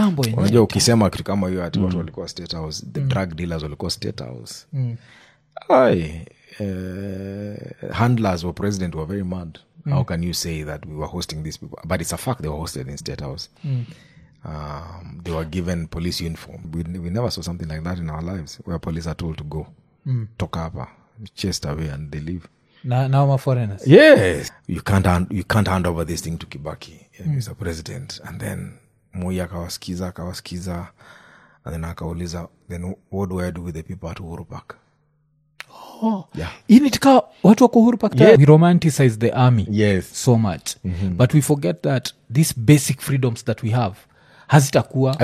kitambo yenyewe. Unajua ukisema kitu kama hiyo ati watu walikuwa State House, the drug dealers walikuwa State House. Handlers or president were very mad. How can you say that we were hosting these people? But it's a fact, they were hosted in State House. They were given police uniform. We never saw something like that in our lives, where police are told to go, toka hapa, chased away, and they leave. Now my foreigners. Yes, you can't hand over this thing to Kibaki, Mr. President. And then Moi akawasikiza, and then akauliza, then what do I do with the people at Uhuru Park? Yeah. Initika watu wako Uhuru Park. We romanticize the army so much, but we forget that these basic freedoms that we have hazitakuwa.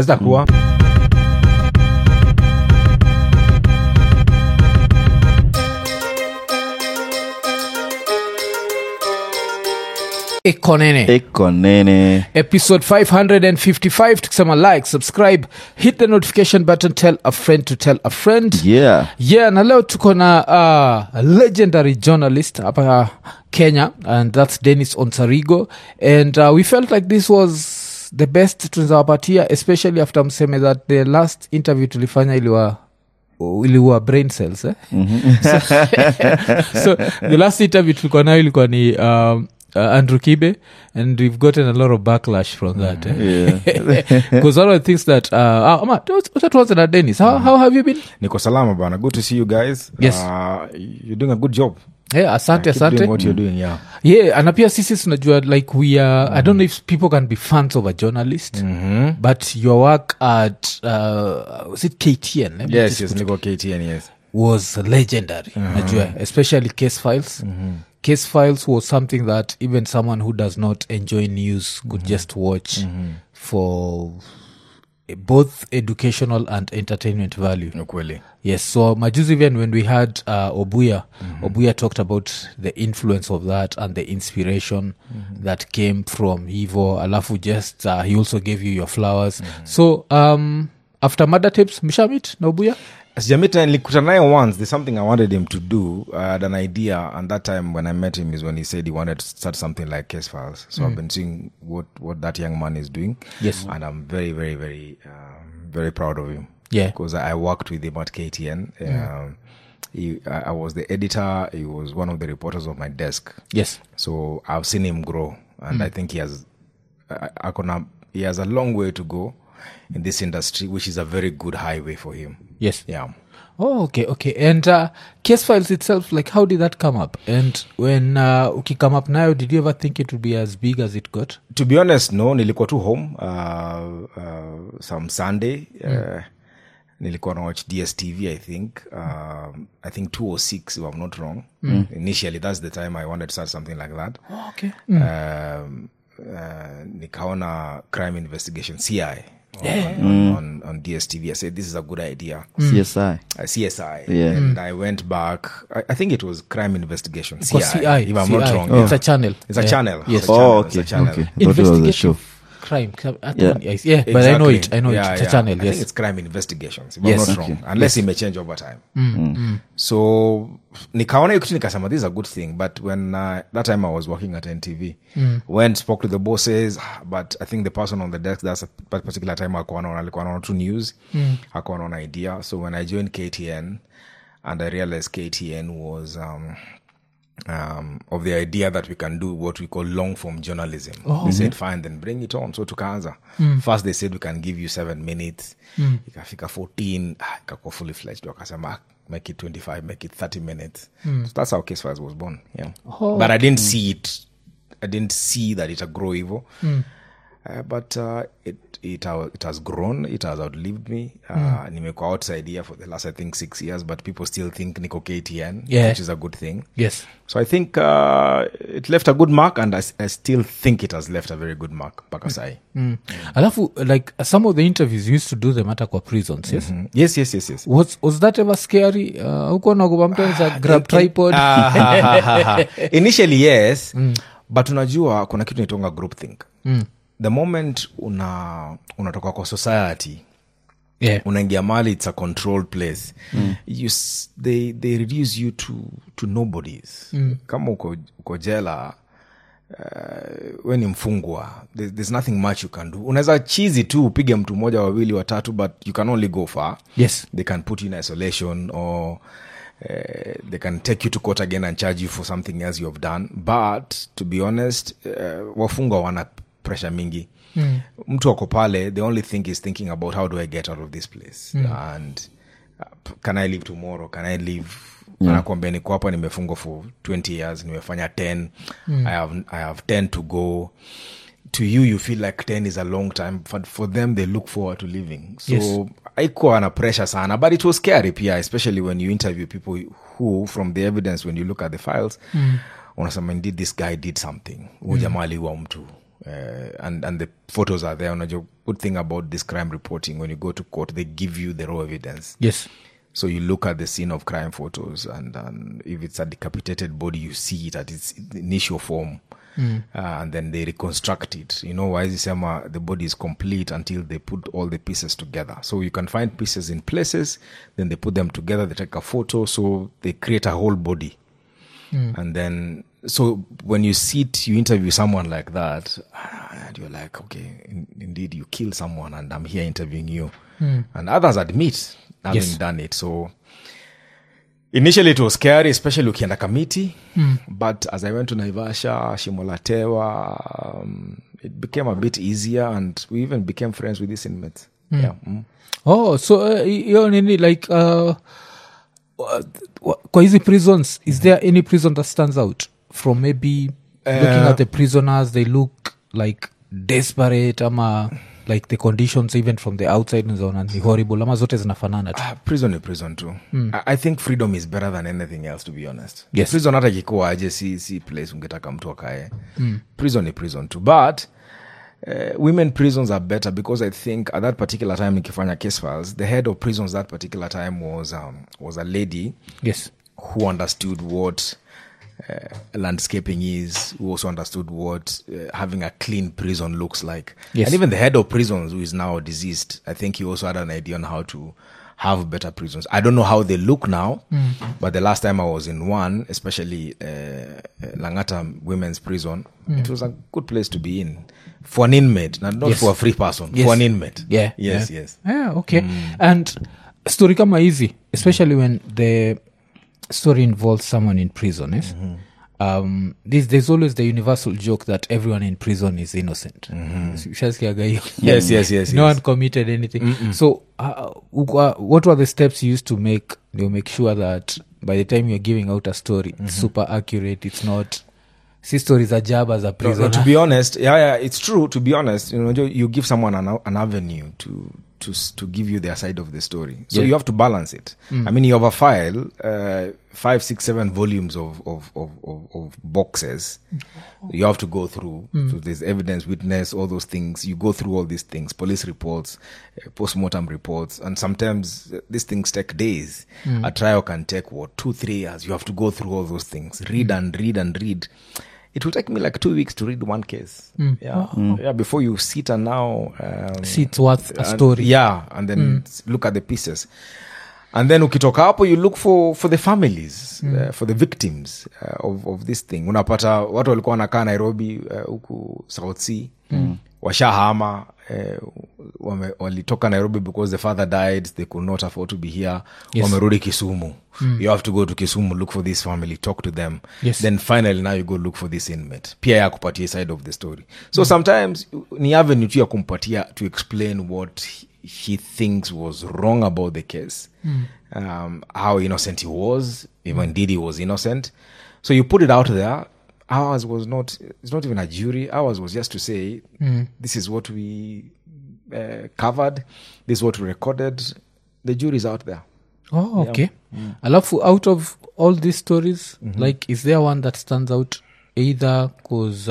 Ekonene. Episode 555. Tukisema like, subscribe, hit the notification button, tell a friend to tell a friend. Yeah, na leo tuko na legendary journalist hapa Kenya, and that's Dennis Onsarigo, and we felt like this was the best tunawapatia, especially after mseme that the last interview tulifanya iliwa brain cells so the last interview tulikuwa nayo ilikuwa ni Andrew Kibe, and we've gotten a lot of backlash from that. Because one of the things that that was in Dennis. How have you been? Niko salama bana. Good to see you guys. Yes. You're doing a good job. Yeah, asante. Doing what you're doing, yeah. Yeah, and apia sisi tunajua like we are, I don't know if people can be fans of a journalist, but your work at was it KTN? Yes, Niko KTN, yes. Was legendary. Najua, especially Case Files. Case Files was something that even someone who does not enjoy news could just watch for both educational and entertainment value. Ukweli. Yes, so majuzi even when we had Obuya talked about the influence of that and the inspiration that came from Hivo. Alafu just he also gave you your flowers. So after Murder Tapes, Mishamit na Obuya? Sijamita nilikutana naye once. There's something I wanted him to do. I had an idea, and that time when I met him is when he said he wanted to start something like Case Files. So I've been seeing what that young man is doing. Yes. And I'm very, very, very, very proud of him. Yeah. Because I worked with him at KTN. I was the editor. He was one of the reporters of my desk. Yes. So I've seen him grow, and I think he has a long way to go in this industry, which is a very good highway for him. Yes. Yeah. Oh, okay. And Case Files itself, like, how did that come up? And when uki come up now, did you ever think it would be as big as it got? To be honest, no. Nilikuwa tu home some Sunday. Nilikuwa na watch DSTV, I think 206, if I'm not wrong. Initially, that's the time I wanted to start something like that. Oh, okay. Nikaona Crime Investigation, CI. On DSTV. I said, this is a good idea. CSI. Yeah. And I went back. I think it was Crime Investigation. CI, if I'm not wrong. It's a channel. It's a channel. Yes. It's a channel. Okay. Investigation crime. Yeah, exactly. But I know it. It's a channel. I think it's Crime Investigations, if I'm not wrong. Unless it may change over time. So nikaona kitu nikasema, this is a good thing. But when that time I was working at NTV, went spoke to the bosses, but I think the person on the desk that particular time alikuwa anaona tu news, hakuwa anaona idea. So when I joined KTN, and I realized KTN was of the idea that we can do what we call long form journalism. They said, fine, then bring it on. So tukaanza. First they said we can give you 7 minutes. Ikafika 14, ikakuwa fully fledged. Wakasema, make it 25, make it 30 minutes. So that's how Case Files was born. Yeah. But I didn't see it. I didn't see that it would grow evil. But it has grown. It has outlived me. Nimekuwa outside here for the last, I think, 6 years, but people still think Niko KTN, which is a good thing. Yes. So I think it left a good mark, and I still think it has left a very good mark. Pakasai. Alafu, like, some of the interviews you used to do them at aqua prisons, yes? Yes. Was that ever scary? Huko nagoba mtu anaweza grab tripod? Initially, yes. But unajua, kuna kitu inaitwa groupthink. The moment unatoka kwa society, unaingia mali, it's a controlled place. They reduce you to nobodies. Kama uko jela, we ni mfungwa, there's nothing much you can do. Unaweza chizi tu upige mtu mmoja, wawili, watatu, but you can only go far. Yes. They can put you in isolation, or they can take you to court again and charge you for something else you have done. But to be honest, wafungwa wana pressure mingi. Mtu wako pale, the only thing is thinking about how do I get out of this place, and can I leave tomorrow, can I leave. Anakuambia niko hapa nimefungwa for 20 years, nimefanya 10. I have 10 to go. To you feel like 10 is a long time, but for them they look forward to living. So yes. Haikuwa na pressure sana, but it was scary pia, especially when you interview people who, from the evidence, when you look at the files, unasema indeed this guy did something. Jamaa aliua mtu. And the photos are there. Unajua, good thing about this crime reporting, when you go to court, they give you the raw evidence. Yes. So you look at the scene of crime photos, and if it's a decapitated body, you see it at its initial form. And then they reconstruct it. You know, why is the body is complete until they put all the pieces together. So you can find pieces in places, then they put them together, they take a photo, so they create a whole body. And then, so when you you interview someone like that, and you're like, okay, indeed you killed someone, and I'm here interviewing you. And others admit having done it. So initially it was scary, especially ukienda Kamiti. But as I went to Naivasha, Shimo la Tewa, it became a bit easier, and we even became friends with these inmates. Yeah. Oh, so you nini, like kwa hizi prisons, is there any prison that stands out from maybe looking at the prisoners? They look like desperate, ama like the conditions even from the outside ni horrible, ama zote zinafanana tu? Prison is prison too. I think freedom is better than anything else, to be honest. Yes. Prison hata kikuwa aje si place ungetaka mtu akae. Prison is prison too. But women prisons are better, because I think at that particular time nikifanya case files, the head of prisons that particular time was a lady. Yes. Who understood what landscaping is, who also understood what having a clean prison looks like. Yes. And even the head of prisons, who is now deceased, I think he also had an idea on how to have better prisons. I don't know how they look now, but the last time I was in one, especially Langata Women's Prison, it was a good place to be in. For an inmate, not for a free person, for an inmate. Yeah. Yes. Yeah, okay. And story kama easy, especially when the story involves someone in prison, yes? There's always the universal joke that everyone in prison is innocent. Yes. No one committed anything. So what were the steps you used to make sure that by the time you're giving out a story, it's super accurate, it's not stories are job as a prisoner? To be honest, yeah, it's true. To be honest, you give someone an avenue to give you their side of the story. So you have to balance it. I mean, you have a file, 5, 6, 7 volumes of boxes. You have to go through. So there's evidence, witness, all those things. You go through all these things, police reports, post-mortem reports, and sometimes these things take days. A trial can take 2-3 years. You have to go through all those things, read and read. It will take me like 2 weeks to read one case. Yeah, before you sit and now see it's worth a story. And then look at the pieces. And then ukitoka hapo, you look for the families, for the victims of this thing. Unapata watu walikuwa wanakaa Nairobi, huku South Sea, washahama, walitoka Nairobi because the father died, they could not afford to be here. Wamerudi Kisumu. You have to go to Kisumu, look for this family, talk to them. Then finally now you go look for this inmate. Pia ya kupatia side of the story. So sometimes ni avenue tu ya kumpatia to explain what he thinks was wrong about the case. How innocent he was, even indeed he was innocent. So you put it out there. Ours was it's not even a jury. Ours was just to say, this is what we covered, this is what we recorded. The jury's out there. Oh, okay. Alafu, out of all these stories, like, is there one that stands out, either because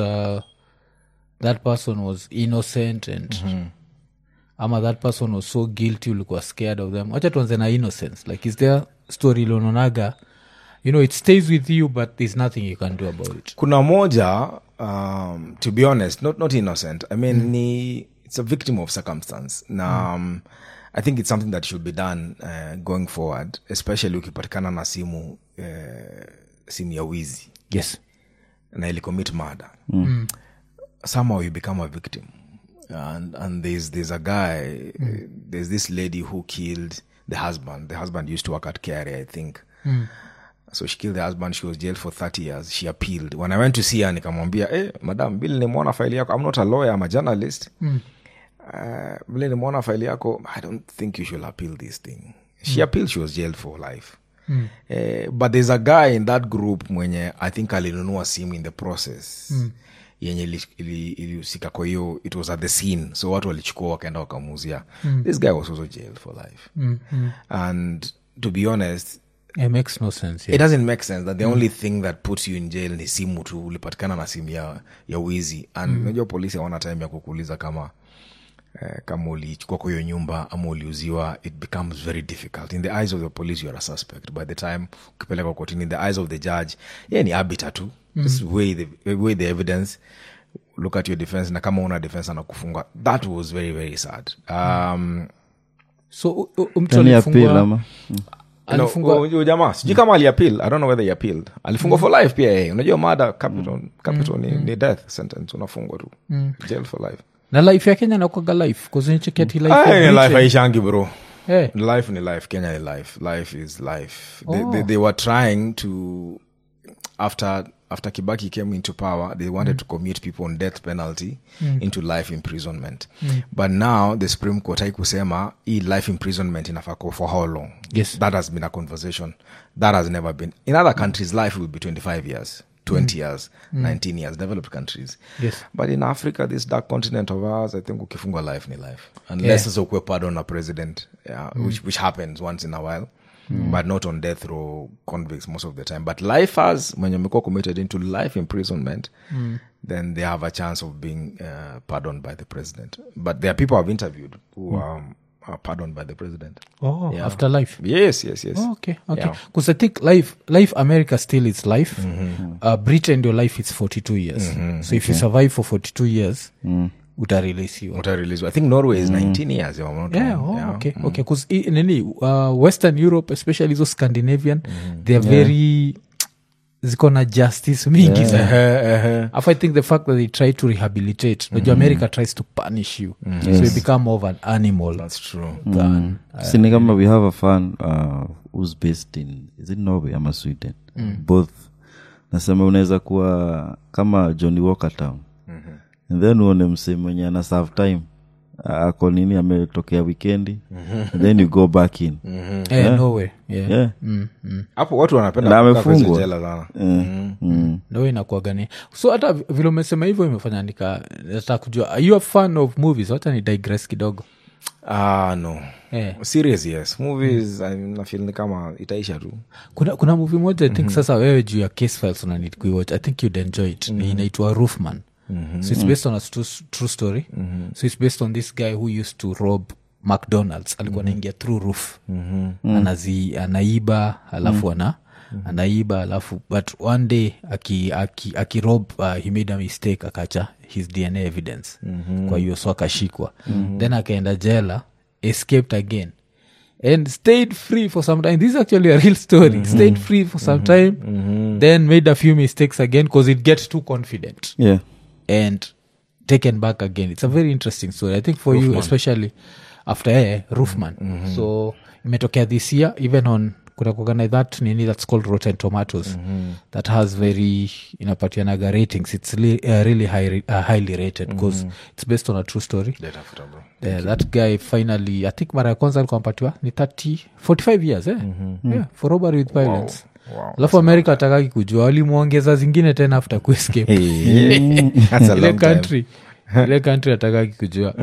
that person was innocent and ama that person was so guilty ulikuwa scared of them? Wacha tuanze na innocence. Like, is there story lononaga, it stays with you, but there's nothing you can do about it? Kuna moja, to be honest, not innocent. I mean, it's a victim of circumstance. Now, I think it's something that should be done going forward, especially ukipatikana na simu ya wizi. Yes. na ili commit murder. Somehow you become a victim. And there's a guy, there's this lady who killed the husband. The husband used to work at KRA, I think. So she killed the husband. She was jailed for 30 years. She appealed. When I went to see her, nikamwambia, madam, Bill nimeona file yako. I'm not a lawyer, I'm a journalist. Bill nimeona file yako. I don't think you should appeal this thing. She appealed. She was jailed for life. But there's a guy in that group mwenye I think alinunua simu in the process. Yenye ilihusika kwa hiyo, it was at the scene. So watu walichukua wakaenda wakamuuzia. This guy was also jailed for life. And to be honest, it makes no sense. Yeah. It doesn't make sense that the only thing that puts you in jail ni simu tu, ulipatikana na simu ya wizi. And unajua polisi hawana time ya kukuuliza kama ulichukua kwa hiyo nyumba ama uliuziwa. It becomes very difficult. In the eyes of the police, you are a suspect. By the time ukipeleka kotini, in the eyes of the judge, ni arbiter tu. Just weigh the evidence, look at your defense, na kama una defense anakufunga. That was very, very sad. So mtu alifungwa jamaa sijui kama aliappeal. I don't know whether he appealed. Alifungwa for life pia. Unajua murder capital ni death sentence, unafungwa tu jail for life. Na life ya Kenya inakuwa life cause cheketi life haishangi bro. Life ni life. Kenya ni life is life. They were trying to after Kibaki came into power, they wanted to commute people on death penalty into life imprisonment. But now the Supreme Court haikusema life imprisonment inafaa for how long. Yes. That has been a conversation. That has never been. In other countries, life will be 25 years, 20 years, 19 years, developed countries. Yes. But in Africa, this dark continent of ours, I think ukifungwa life ni life. Unless it's ukwe pardon a president, which happens once in a while. But not on death row convicts most of the time. But lifers, when you're committed into life imprisonment, then they have a chance of being pardoned by the president. But there are people I've interviewed who are pardoned by the president. After life? Yes. Oh, okay. Because I think life America still is life. Britain, your life is 42 years. So if you survive for 42 years, utareleasiwa. I think Norway is 19 years. Okay. Because in Western Europe, especially those Scandinavian, they are very ziko na justice mingi sana. I think the fact that they try to rehabilitate, America tries to punish you, so you become more of an animal. That's true. Sinigama, we have a fan who's based in, is it Norway ama Sweden? Both. Nasema unaweza kuwa kama Johnny Walker Town. And then uone msee mwenye ana serve time ako nini ametokea weekendi, then you go back in. No way. Hapo watu wanapenda kufungwa jela sana. No inakuwa gani. So hata vile umesema hivyo imefanya nataka kujua, are you a fan of movies? Hata ni digress kidogo. No. Serious, yes. Movies, I feel ni kama itaisha tu. Kuna movie moja I think sasa wewe juu ya Case Files una need kuiwatch. I think you'd enjoy it. Inaitwa Roofman. So it's based on a true story. So it's based on this guy who used to rob McDonald's. Alikuwa anaingia through roof. Anaiba alafu anaiba alafu, but one day akirob he made a mistake, akacha his DNA evidence. Kwa hiyo so akashikwa. Then akaenda jela, escaped again and stayed free for some time. This is actually a real story. Stayed free for some time, then made a few mistakes again because it gets too confident. And taken back again. It's a very interesting story, I think, for Roofman. You especially after Roofman. So imetokea this year, even on kuna that nini that's called Rotten Tomatoes, that has very inapatianaga ratings. It's really highly rated because it's based on a true story. That guy finally, I think mara ya kwanza alikuwa mpatiwa ni 45 years for robbery with violence. Alafu America atakaki kujua walimuongeza zingine tena after kuescape. Ile country atakaki kujua.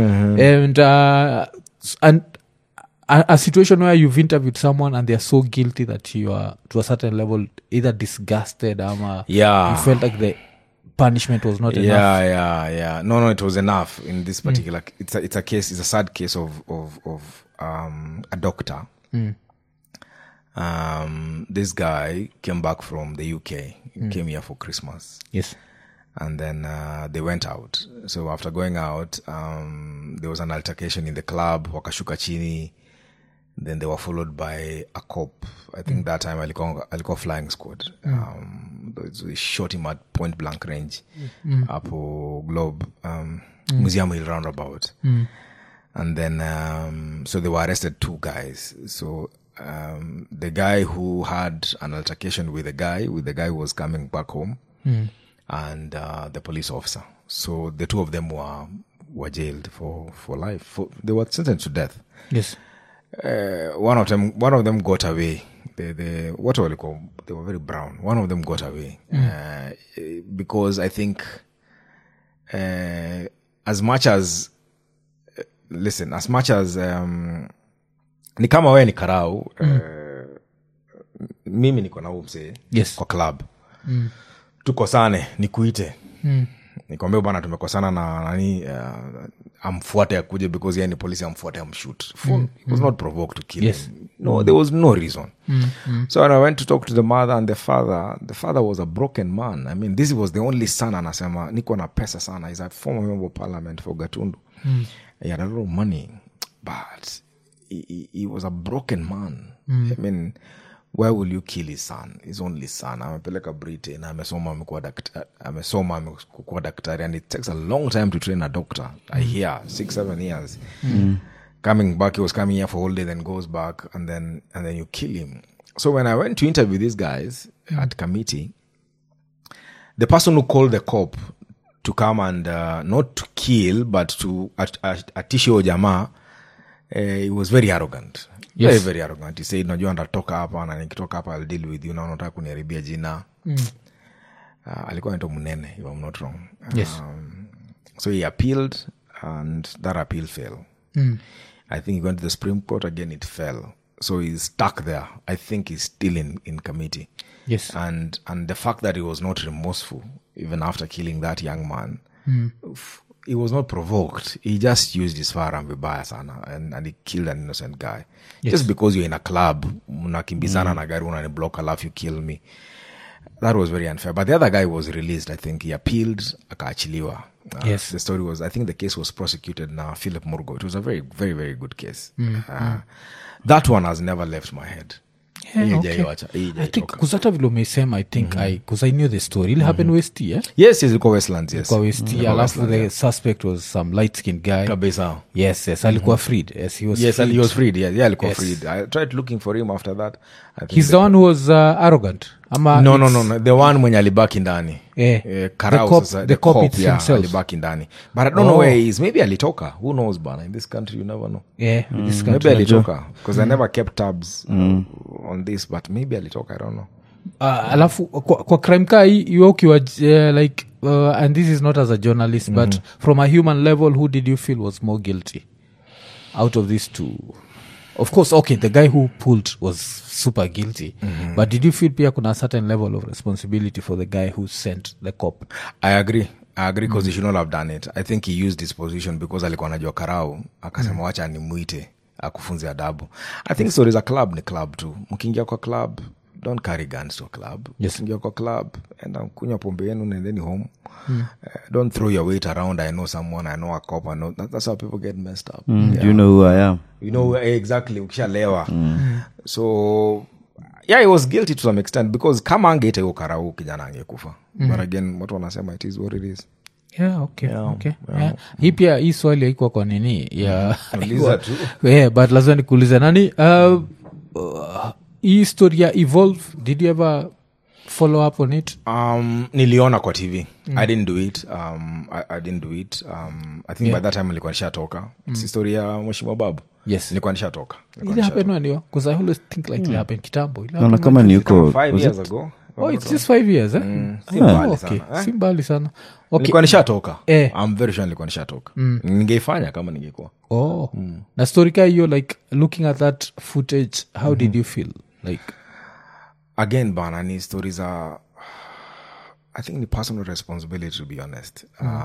And a situation where you've interviewed someone and they're so guilty that you are to a certain level either disgusted or you felt like the punishment was not enough. No, it was enough in this particular it's a case, it's a sad case of a doctor. This guy came back from the UK. He came here for Christmas. Yes. And then they went out. So after going out, there was an altercation in the club. Wakashuka chini. Then they were followed by a cop. I think that time alikuwa flying squad. They shot him at point blank range. Apo Globe. Museum Hill roundabout. And then, so they were arrested 2 guys. So, the guy who had an altercation with the guy who was coming back home, and the police officer. So the 2 of them were jailed for life. They were sentenced to death. Yes. One of them got away. They what were they called? They were very brown. One of them got away because I think as much as ni kama wewe ni karau, mimi niko na huyu msee kwa club, tukosane nikuite, nikwambia bwana tumekosana na nani, amfuate akuje because yeye ni polisi, amfuate amshoot. It was not provoked to kill him. No, there was no reason. So when I went to talk to the mother and the father was a broken man. I mean, this was the only son, anasema niko na pesa sana. He's a former member of parliament for Gatundu. He had a lot of money, but he was a broken man. I mean, why will you kill his son, his only son? Amepeleka Britain, amesoma amekuwa daktari, and it takes a long time to train a doctor. I hear 6-7 years. Coming back, he was coming here for holiday, then goes back, and then you kill him. So when I went to interview these guys at committee, the person who called the cop to come and not to kill but to atisho jamaa, he was very arrogant. Yes. Very, very arrogant. He said, najua ndatoka hapa na nikitoka hapa I'll deal with you. Na unataka kuniharibia jina. Alikuwa anaitwa Munene, if I'm not wrong. Yes. So he appealed, and that appeal fell. I think he went to the Supreme Court again, it fell. So he's stuck there. I think he's still in committee. Yes. And the fact that he was not remorseful, even after killing that young man, he was not provoked. He just used his firearm vibaya sana, and he killed an innocent guy. Yes. Just because you're in a club, unakimbizana na gari unaniblock, alafu you kill me. That was very unfair. But the other guy was released. I think he appealed, akaachiliwa. Yes. The story was, I think the case was prosecuted now, Philip Murgo. It was a very, very, very good case. That one has never left my head. Yeah, okay. I think kuzata vile umesema, I think because I knew the story. It happened West, yeah? Yes, ilikuwa Westlands, yes. Ilikuwa West, alafu the suspect was some light-skinned guy. Kabisa. Yes, alikuwa freed. Yes, he was freed. He was freed, yeah, alikuwa freed. I tried looking for him after that. He's the one who was arrogant? No. The one mwenye alibaki ndani. The cop himself. Alibaki ndani. But I don't know where he is. Maybe alitoka. Who knows, bana? In this country, you never know. Yeah, in this country. Maybe alitoka. Because I never kept tabs on this. But maybe alitoka, I don't know. Alafu, kwa crime ka hii, ukiwa like, and this is not as a journalist, but from a human level, who did you feel was more guilty out of these two? Of course, okay, the guy who pulled was super guilty. But did you feel pia kuna a certain level of responsibility for the guy who sent the cop? I agree because he should not have done it. I think he used his position because alikuwa anajua karau, akasema wacha nimuite akufunze adabu. I think so. There's a club, ni club too. Mkiingia kwa club, don't carry guns to a club. Yes. Mkiingia kwa club, enda kunywa pombe yenu and then home. Don't throw your weight around. I know someone, I know a cop, I know that's how people get messed up. Yeah. You know who I am. You know exactly. Ukishalewa. So yeah, he was guilty to some extent because kama angete hiyo karau kijana angekufa. But again, watu wanasema it is what it is. Yeah, okay. Yeah. Hii pia hii swali haikuwa kwa nini ya uliza tu. Yeah, but lazima nikuulize nani hii historia evolve, did you ever follow up on it? Niliona kwa TV. I didn't do it. I didn't do it. I think by that time nilikuwa nishatoka. It's story ya Mheshimiwa Babu. Yes. Nilikuwa nishatoka. It happened when you, because I always think like it happened kitambo. Naona kama ni yuko 5 years ago. Oh, it's just 5 years, eh? Okay. Simbali sana. Okay. Nilikuwa nishatoka. I'm very sure nilikuwa nishatoka. Ningeifanya kama ningekuwa. Na story ka hiyo, like looking at that footage, how did you feel? Like again, bana, ni stories are, I think the personal responsibility, to be honest.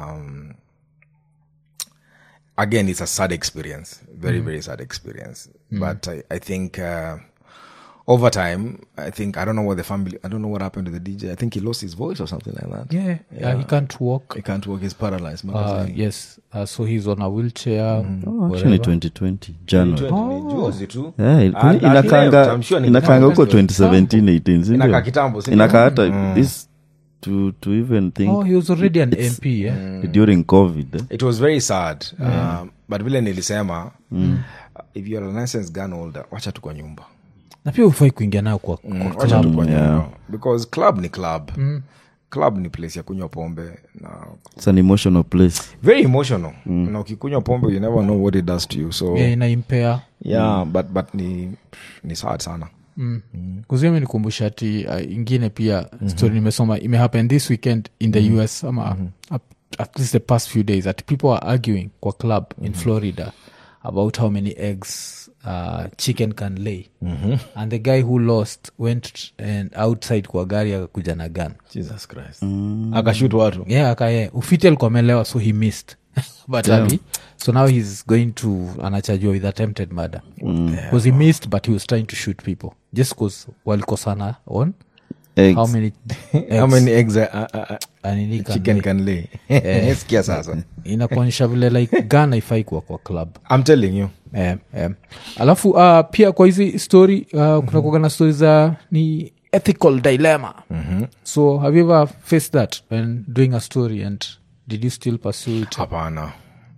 Again, it's a sad experience, very, very sad experience. But I think over time, I think, I don't know what happened to the DJ. I think he lost his voice or something like that. Yeah, he can't walk. He's paralyzed. Yes, so he's on a wheelchair. Actually 2020 January. Juzi tu. Inakanga huko 2017 18. Inakaa kitambo. Inakaa hata this to even think. He was already an MP, during COVID. It was very sad. But vile nilisema, if you're a licensed gun holder, wacha tu kwa nyumba. Na pia ufai kuingia nao kwa club. Because club ni club. Club ni place ya kunywa pombe. It's an emotional place. Very emotional. Na ukikunywa pombe, you never know what it does to you. So ina impair. But ni sad sana. Kuzia nikumbusha ati ingine pia story nimesoma imehappen this weekend in the US at least the past few days that people are arguing kwa club in Florida about how many eggs chicken can lay. And the guy who lost went and outside kwa gari akakuja na gun. Jesus Christ. Akashoot watu. Ufiti alikuwa amelewa, so he missed. But so now he's going to anachajua with attempted murder. Because he missed, but he was trying to shoot people. Just because walikosana on eggs. How many eggs chicken can lay. Sikia sasa. Inakuonyesha vile like gun haifai kuwa kwa club. I'm telling you. Alafu pia kwa hizi story kuna kuagana story za ni ethical dilemma. So have you ever faced that when doing a story, and did you still pursue it? Hapana.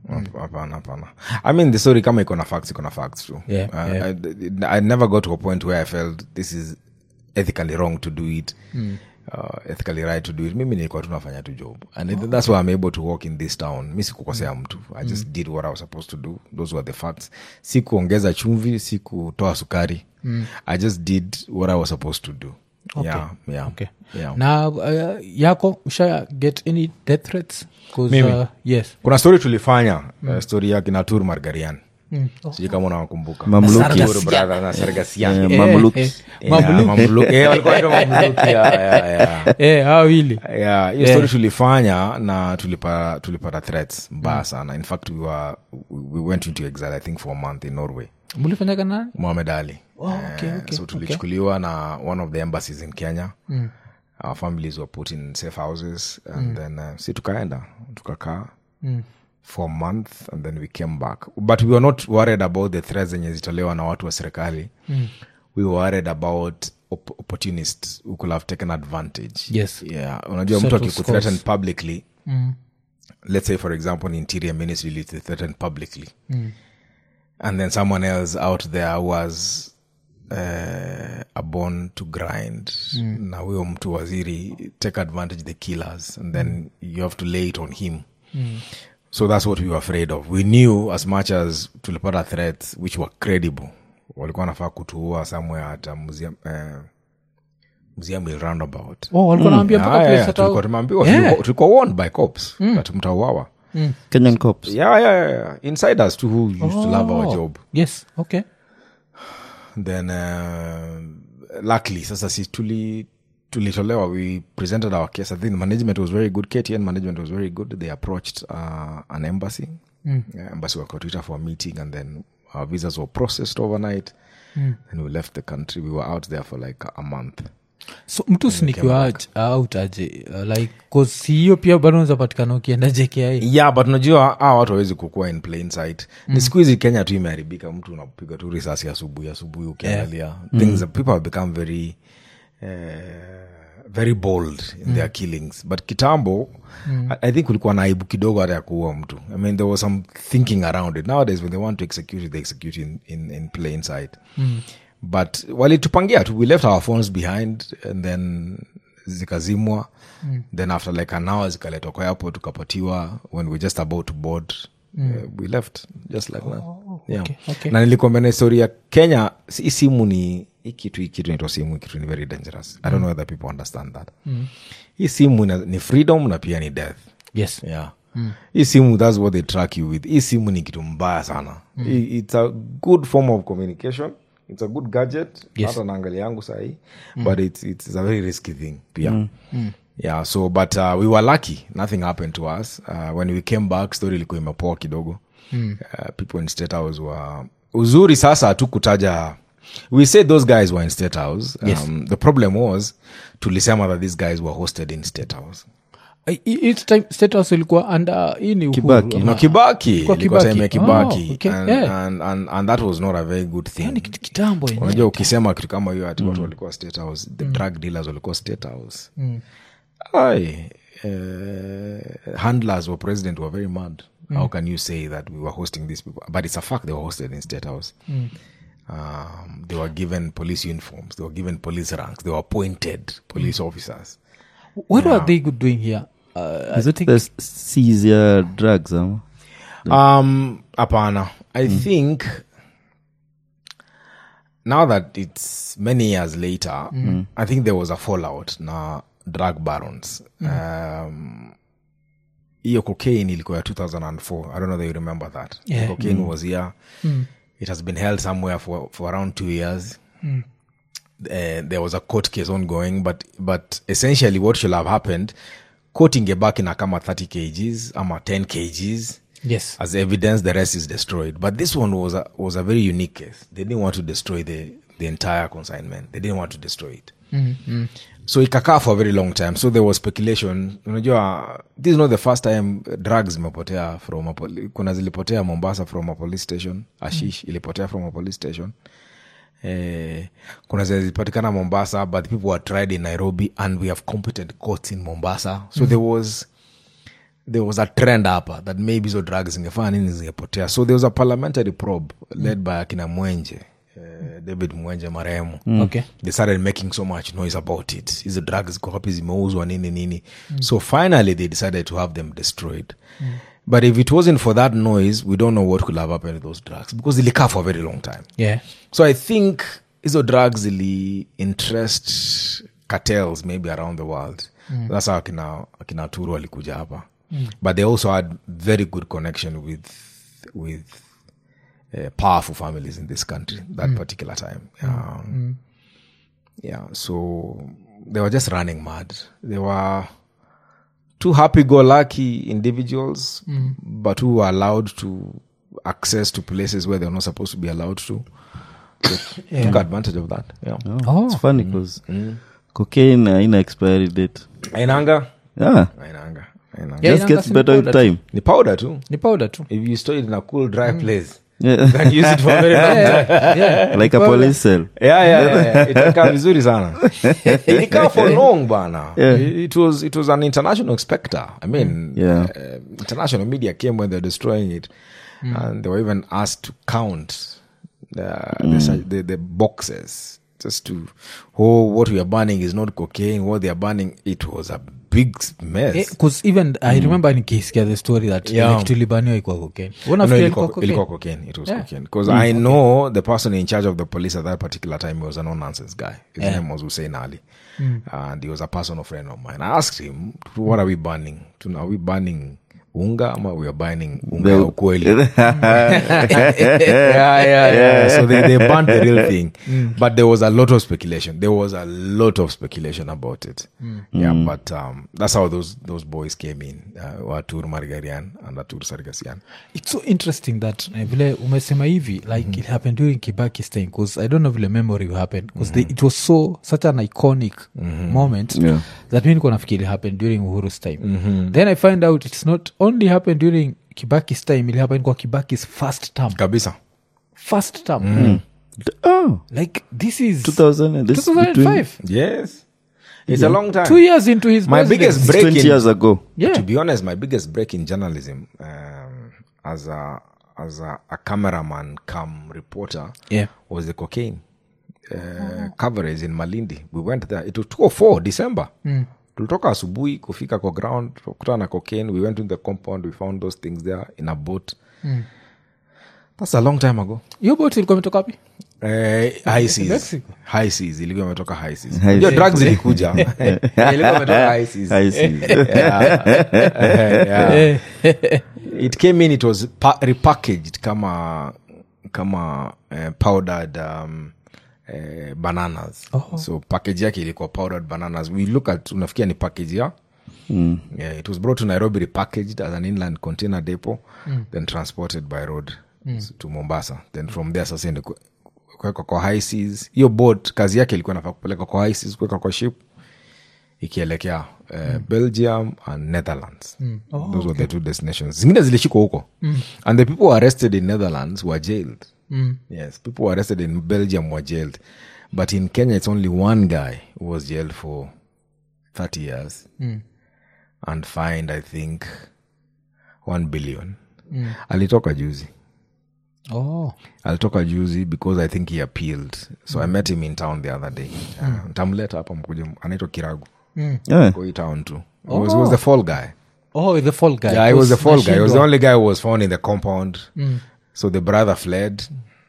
I mean, the story kama iko na facts too. I never got to a point where I felt this is ethically wrong to do it. Ethically right to do it. Mimi nilikuwa tunafanya tu job, and that's why I'm able to walk in this town. Mimi sikukosea mtu. I just did what I was supposed to do. Those were the facts. Sikuongeza chumvi, sikutoa sukari. I just did what I was supposed to do. Okay. Na yako usha get any death threats? Yes. Kuna story tulifanya, story ya kina Tur Margarian. Sijui kama unawakumbuka. Mamluki brother na Sargasian. Mamluki. Walikuwa ndio mamluki. Hawili. Hiyo story tulifanya na tulipata threats mbaya sana. In fact we went into exile, I think, for a month in Norway. Mulifanya kana Muhammad Ali. Okay. So tulichukuliwa na one of the embassies in Kenya. Our families were put in safe houses, and then tukakaa for a month, and then we came back. But we were not worried about the threats zenye zitolewa na watu wa serikali. We were worried about opportunists who could have taken advantage. Yes. Unajua mtu akikuthreaten publicly, let's say for example in Interior Ministry they threatened publicly, and then someone else out there was a bone to grind, na huyo mtu waziri take advantage the killers, and then you have to lay it on him. So that's what we were afraid of. We knew as much as tulipata threats which were credible, walikuwa nafaa kutuua somewhere at a museum roundabout. Walikuwa naambia mpaka place tulikuwa tumeambiwa, tulikuwa warned by cops that mtauawa. Kenyan cops. Insiders too who used to love our job. Yes, okay. Then luckily sasa si tulitolewa, we presented our case. I think management was very good. KTN management was very good. They approached an embassy. Embassy were called for a meeting, and then our visas were processed overnight, and we left the country. We were out there for like a month. So mtu snikiwa out aje like cause hiyo pia bado unaweza patikana ukienda JKI. But unajua watu hawezi kukua in plain sight. Ni siku hizi Kenya tu imeharibika, mtu unapiga tu risasi asubuhi ukiangalia. Things people have become very bold in their killings. But kitambo I think kulikuwa na aibu kidogo hata ya kuua mtu. I mean there was some thinking around it. Nowadays when they want to execute it, they execute in plain sight. But walitupangia tu, we left our phones behind, and then zikazimwa. Then after like an hour zikaletwa kwa airport, tukapatiwa. When we were just about to board, we left just like that. Okay. Na nilikwambia na story ya Kenya, simu ni kitu inaitwa simu, kitu ni very dangerous. I don't know whether people understand that. Hii simu ni freedom na pia ni death. Yes. Hii simu, that's what they track you with. Hii simu ni kitu mbaya sana. It's a good form of communication. It's a good gadget. Hata naangalia yangu sahi. But it's a very risky thing pia. So but we were lucky. Nothing happened to us. When we came back, story ilikuwa imepoa kidogo. People in State House were uzuri sasa tu kutaja We said those guys were in State House. Yes. The problem was tulisema that these guys were hosted in State House. Each time State House ilikuwa under ini Kibaki. No, Kibaki. Ilikuwa time ya Kibaki. Oh, okay. And that was not a very good thing. Yani kitambo. Unajua ukisema kitu kama hiyo ati watu walikuwa State House, the drug dealers walikuwa State House. Handlers or president were very mad. How can you say that we were hosting these people? But it's a fact, they were hosted in State House. They were given police uniforms, they were given police ranks, they were appointed police officers. What were they doing here? Is it the seizure drugs? Apana. I think now that it's many years later, I think there was a fallout na drug barons. Iyo cocaine ilikuwa 2004. I don't know if you remember that. Yeah. Cocaine was here. It has been held somewhere for around 2 years. There was a court case ongoing, but essentially what should have happened, court ingebaki na kama 30 kgs ama 10 kgs. Yes. As evidence, the rest is destroyed. But this one was a very unique case. They didn't want to destroy the entire consignment. They didn't want to destroy it. So ikakaa for a very long time. So there was speculation. Unajua, this is not the first time drugs zimepotea from kuna zilipotea Mombasa from a police station. Ashish ilipotea from a police station. Kuna zilipatikana Mombasa, but the people were tried in Nairobi, and we have competent courts in Mombasa. So there was a trend hapa that maybe so drugs zingefanya nini zingepotea. So there was a parliamentary probe led by akina Mwenje, David Mwenje marehemu. Okay. They started making so much noise about it. Is the drugs kwa wapi zimeuzwa nini. So finally they decided to have them destroyed. But if it wasn't for that noise, we don't know what could have happened to those drugs, because they live for a very long time. Yeah. So I think hizo drugs ili interest cartels maybe around the world. That's how akina Turu walikuja hapa. But they also had very good connection with powerful families in this country that particular time. Yeah, so they were just running mad. They were two happy-go-lucky individuals, but who were allowed to access to places where they're not supposed to be allowed to. They took advantage of that. Yeah. It's funny because cocaine haina expiry date. Ainanga? Yeah. Ainanga. Just gets better with time. Ni powder too. If you store it in a cool, dry place, Yeah. you can use it for a very long time. Like a police cell. Yeah. Itakaa vizuri sana. Ilikaa for long bana. It was an international specter. I mean, international media came when they were destroying it, and they were even asked to count the boxes, just to what we are burning is not cocaine, what they are burning. It was a big mess. Because even I remember nikisikia the story that tulibaniwa ikuwa cocaine. Ilikuwa cocaine. It was cocaine. Because I know the person in charge of the police at that particular time was a no-nonsense guy. His name was Hussein Ali. And he was a personal friend of mine. I asked him, what are we burning? Are we burning unga ama we are burning unga ya ukweli? Yeah. So they burned the real thing. But there was a lot of speculation. About it. But that's how those boys came in. Watur Margarian and Watur Sargasian. It's so interesting that vile umesema hivi, like it happened during Kibaki's time, because I don't know vile memory happened, because it was such an iconic moment that mimi niko nafikiri happened during Uhuru's time. Then I find out it's not only happened during Kibaki's time, it happened kwa Kibaki's first term. Kabisa. First term. Oh. Like this is 2005. Yes. It's a long time. 2 years into his my biggest break 20 years ago. Yeah. To be honest, my biggest break in journalism as a cameraman come reporter was the cocaine coverage in Malindi. We went there. It was 2004 December. Tulitoka asubuhi kufika kwa ground, kukutana na cocaine. We went to the compound. We found those things there in a boat. That's a long time ago. Your boat ilikuwa imetoka wapi? High seas. Mexico. High seas. Ilikuwa imetoka high seas. High Ndio seas. drugs ilikuja. Ilikuwa imetoka high seas. I see. Yeah. It came in, it was repackaged kama powdered bananas. So package yake ilikuwa powdered bananas. We look at, unafikia ni package ya. Yeah, it was brought to Nairobi, repackaged as an inland container depot, then transported by road to Mombasa. Then from there, sasa kuweka kwa high seas. Hiyo boat kazi yake ilikuwa nafaa kupeleka kwa high seas, kuweka kwa ship ikielekea Belgium and Netherlands. Those were the two destinations. Zingine zilishikwa huko. And the people who were arrested in Netherlands were jailed. Yes, people who were arrested in Belgium were jailed. But in Kenya, it's only one guy who was jailed for 30 years and fined, I think, 1 billion. Alitoka juzi. Alitoka juzi because I think he appealed. So I met him in town the other day. Ntamleta hapa mkuja, anaitwa Kiragu. Go in town too. He was the fall guy. The fall guy. Yeah, he was the fall guy. He was the only guy who was found in the compound. So the brother fled.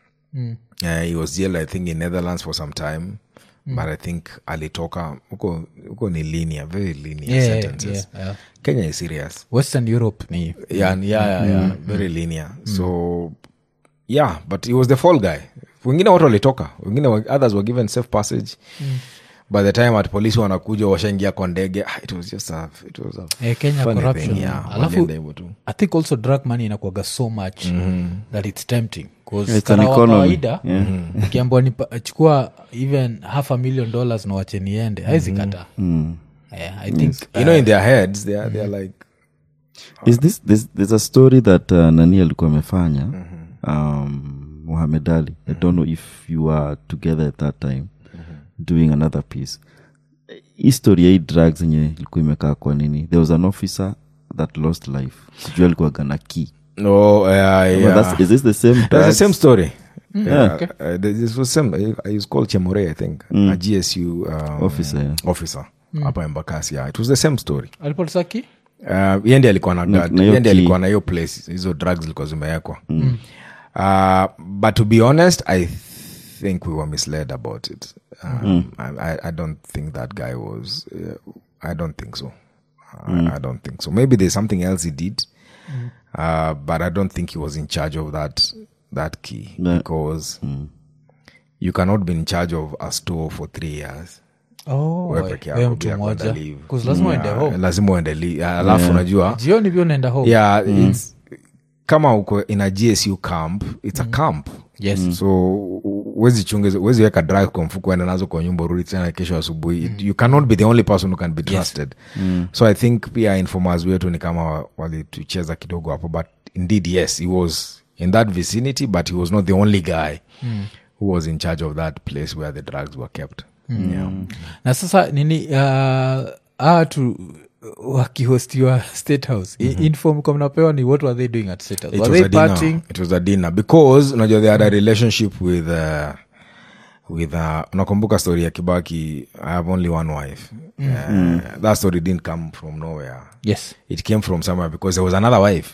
He was jailed, I think, in Netherlands for some time. But I think alitoka uko ni linear, very linear sentences. Yeah. Kenya is serious. Western Europe ni. Yeah. Very linear. So yeah, but he was the fall guy. Wengine watu walitoka. Wengine others were given safe passage. By the time at police wanakuja washaingia kwa ndege, it was just a Kenya corruption. Thing, yeah. Alafu I think also drug money inakuwaga so much that it's tempting. It's an economy. Ukiambiwa chukua even $500,000 na wache niende, haizi kata. I think in their heads they are like is this there's a story that nani alikuwa amefanya Muhammad Ali. I don't know if you were together at that time doing another piece. History ya drugs yenye ilikuwa imekaa kwa nini, there was an officer that lost life. Sijui alikuwa gana key. Yeah. Is this the same drugs? That's the same story. Okay. This was same. He was called Chemore, I think. A GSU officer. Hapa Embakasi. Yeah, it was the same story. Alipoteza key? Yeye alikuwa na guard. Yeye alikuwa na hiyo place. Hizo drugs zilikuwa zimewekwa. But to be honest, I think we were misled about it. I don't think that guy was. I don't think so. I don't think so. Maybe there's something else he did, but I don't think he was in charge of that key because you cannot be in charge of a store for 3 years. Lazima uende leave. Alafu unajua jioni pia unaenda home. Yeah, it's kama uko in a GSU camp, it's a camp. Yes. So wezi weka drug kwa mfuko enda nazo kwa nyumba rudi tena kesho asubuhi. You cannot be the only person who can be trusted. So I think pia informers wetu ni kama walitucheza kidogo hapo, but indeed yes, he was in that vicinity, but he was not the only guy who was in charge of that place where the drugs were kept. Yeah. Na sasa nini wakihostiwa State House, inform kwa mnapewa ni what were they doing at State House? Were they partying? It was a dinner because unajua they had a relationship with unakumbuka story ya Kibaki, I have only one wife. That story didn't come from nowhere. Yes, it came from somewhere because there was another wife.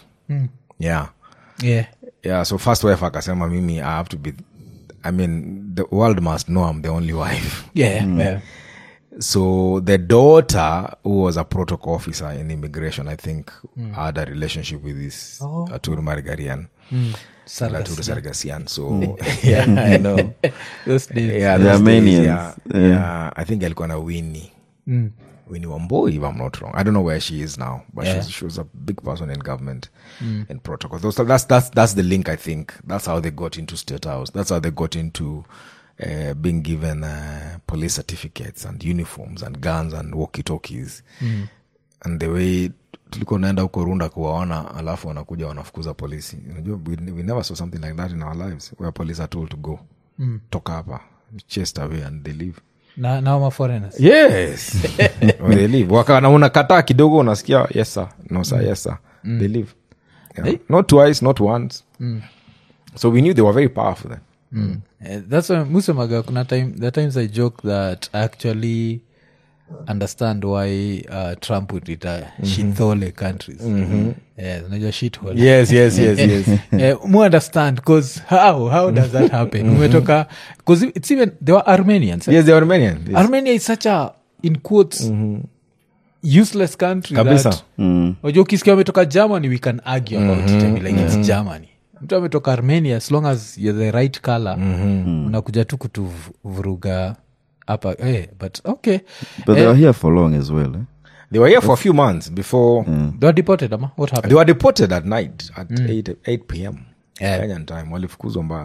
Yeah, so first wife akasema mimi I have to be, I mean the world must know I'm the only wife. Yeah. So the daughter, who was a protocol officer in immigration, I think, had a relationship with this Aturu Marigarian. Aturu Sargassian. So yeah, I know. Those days. Yeah, the Armenians. Yeah, I think alikuwa na Winnie. Winnie Wamboi, if I'm not wrong. I don't know where she is now, but she was a big person in government in protocol. So that's the link, I think. That's how they got into State House. That's how they got into being given police certificates and uniforms and guns and walkie-talkies. And the way tulikuwa naenda huko Runda kuwaona, alafu wanakuja wanafukuza polisi. We never saw something like that in our lives, where police are told to go. Toka hapa, chased away and they leave. Now my foreigners. Yes. They leave. Wakana unakataa kidogo unasikia yes sir, no sir, yes sir. They leave. Yeah. Hey. Not twice, not once. So we knew they were very powerful then. That's why Musemaga the times I joke that I actually understand why Trump would retire. Shithole countries. Unajua shithole. Yes. More understand because how does that happen? Umetoka because it's even they were Armenians. Yes, they were Armenian. Yes. Armenia is such a in quotes useless country Kabisa. That unajua ukisikia umetoka Germany we can argue about it and be like it's Germany. Mtu ametoka Armenia, as long as you're the right color, unakuja tu kutuvuruga hapa. But okay. But they were here for long as well. They were here for a few months before. They were deported, ama? What happened? They were deported at night at 8 p.m. Kenyan time. Walifukuzwa mbaya sana.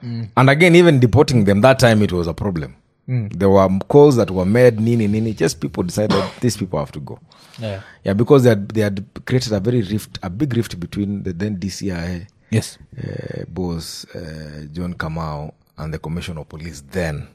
And again, even deporting them, that time it was a problem. There were calls that were made, nini. Just people decided these people have to go. Yeah, because they had created a big rift between the then DCI boss John Kamau and the Commissioner of Police then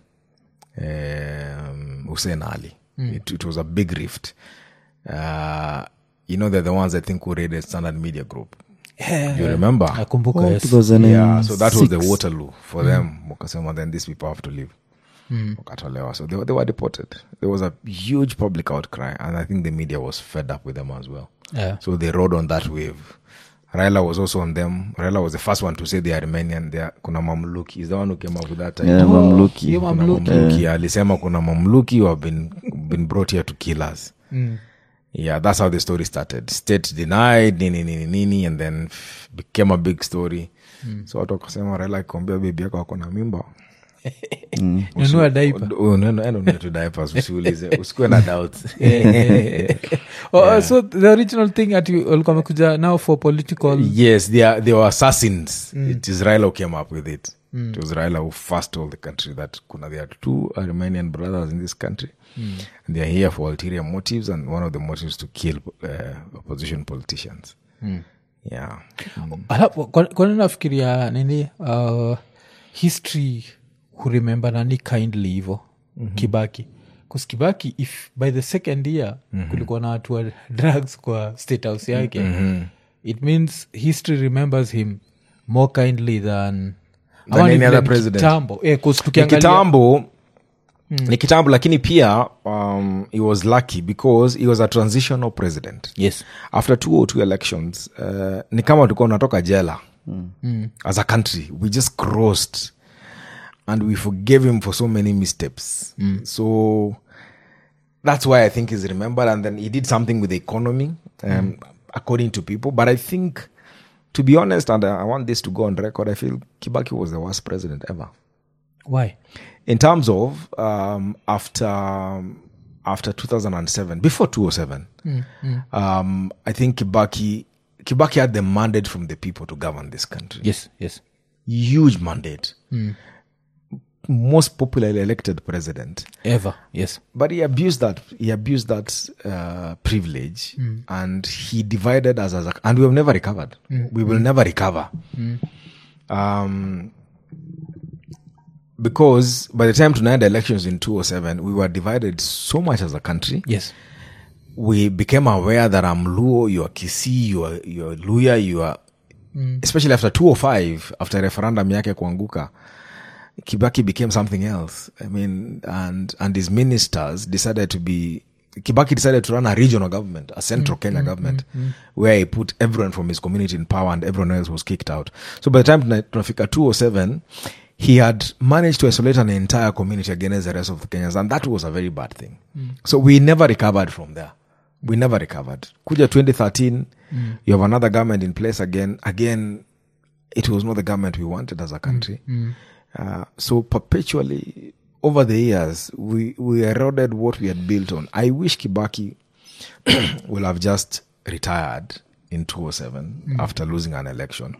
Hussein Ali. It was a big rift. They're the ones I think who raided Standard Media Group. You remember? Yes. Yeah, so that was the Waterloo for them. Then these people have to leave. So they were deported. There was a huge public outcry, and I think the media was fed up with them as well. So they rode on that wave. Raila was also on them. Raila was the first one to say they are Armenian. Kuna Mamluki. He's the one who came up with that time. Mamluki. Mamluki. Alisema kuna Mamluki who have been brought here to kill us. Yeah, that's how the story started. State denied, nini, and then became a big story. So watu wakasema Raila ikombea bibi yako wako na mimba. Nunua diaper. Nunua tu diapers, usiulize. Usikuwe na doubts. So the original thing at you walikuwa wamekuja now for political. Yes, they were assassins. It is Raila who came up with it. It was Raila who first told the country that there are two Armenian brothers in this country. And they are here for ulterior motives, and one of the motives to kill opposition politicians. Yeah. Kwa nini nafikiria nini history remember nani kindly hivyo Kibaki? Because Kibaki, if by the second year kulikuwa na watu wa drugs kwa state house yake, it means history remembers him more kindly than any other president. Ni kitambo lakini pia he was lucky because he was a transitional president. Yes. After 2002 elections, ni kama tulikuwa tunatoka jela. As a country, we just crossed and we forgave him for so many missteps. So that's why I think he's remembered. And then he did something with the economy, according to people. But I think, to be honest, and I want this to go on record, I feel Kibaki was the worst president ever. Why? In terms of after 2007, before 2007, I think Kibaki had the mandate from the people to govern this country. Yes. Huge mandate. Most popularly elected president ever. Yes. But he abused that privilege, and he divided us and we have never recovered. We will never recover. Because by the time to the elections in 2007, we were divided so much as a country. Yes. We became aware that I'm Luo, you are Kisii, you are Luya, you are... Especially after 2005, after referendum yake kuanguka, Kibaki became something else. I mean, and his ministers decided Kibaki decided to run a regional government, a central Kenya government, where he put everyone from his community in power and everyone else was kicked out. So by the time tunafika 2007, he had managed to isolate an entire community against the rest of the Kenyans, and that was a very bad thing. So we never recovered from there. We never recovered. Kuja 2013, you have another government in place again. Again, it was not the government we wanted as a country. So perpetually, over the years, we eroded what we had built on. I wish Kibaki will have just retired in 2007 after losing an election.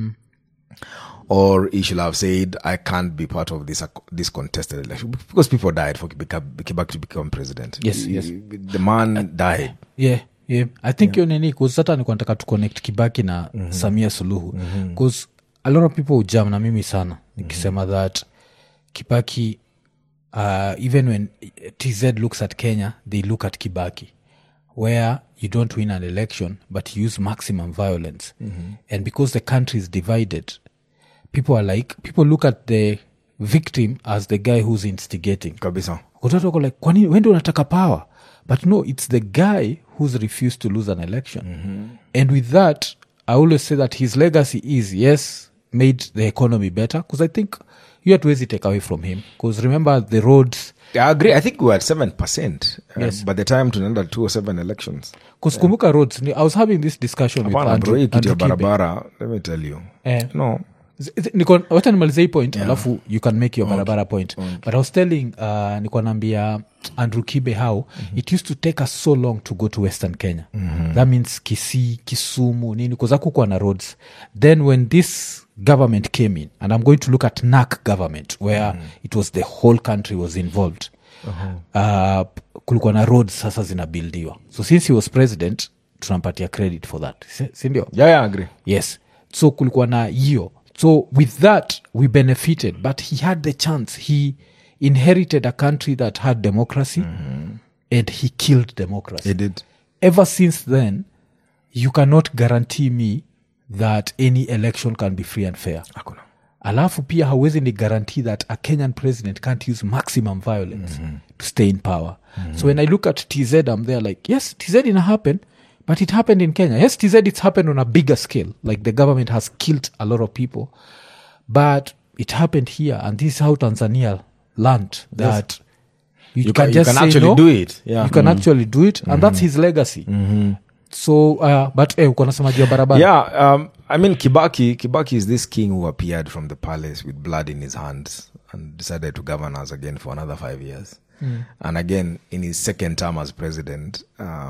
Or he should have said, I can't be part of this contested election. Because people died for Kibaki to become president. Yes. The man died. Yeah. I think you're nini, because sata ni kuantaka to connect Kibaki na Samia Suluhu. Because a lot of people jam na mimi sana. Nikisema that Kibaki, even when TZ looks at Kenya, they look at Kibaki. Where you don't win an election, but you use maximum violence. And because the country is divided, people look at the victim as the guy who's instigating. Kabisa. Watoto like, kwani wende unataka power? But no, it's the guy who's refused to lose an election. And with that, I always say that his legacy is, yes, made the economy better. Because I think you had to take away from him. Because remember the roads... I agree. I think we were at 7%. Yes. By the time to the 2007 elections. Because kumbuka roads, I was having this discussion with Andrew barabara, let me tell you. No, wacha nimalize hii point alafu you can make your barabara point. But I was telling nilikuwa naambia Andrew Kibe how it used to take us so long to go to Western Kenya. That means Kisii, Kisumu, nini because hakukuwa na roads. Then when this government came in, and I'm going to look at NAC government where it was the whole country was involved. Kulikuwa na roads sasa zinabuildiwa. So since he was president, tunampatia credit for that. Sindio? Yeah, I agree. Yes. So kulikuwa na hiyo. So with that we benefited, but he had the chance. He inherited a country that had democracy and he killed democracy. He did. Ever since then, you cannot guarantee me that any election can be free and fair. Hakuna. Alafu pia hawezi ni guarantee that a Kenyan president can't use maximum violence to stay in power. So when I look at TZ, I'm there like, yes, TZ didn't happen, but it happened in Kenya. Yes, TZ, it's happened on a bigger scale. Like the government has killed a lot of people. But it happened here, and this is how Tanzania learned that you can just say actually no, do it. Yeah. You can actually do it, and that's his legacy. So, but uko nasema juu ya barabara. Yeah, I mean Kibaki is this king who appeared from the palace with blood in his hands and decided to govern us again for another 5 years. And again, in his second term as president,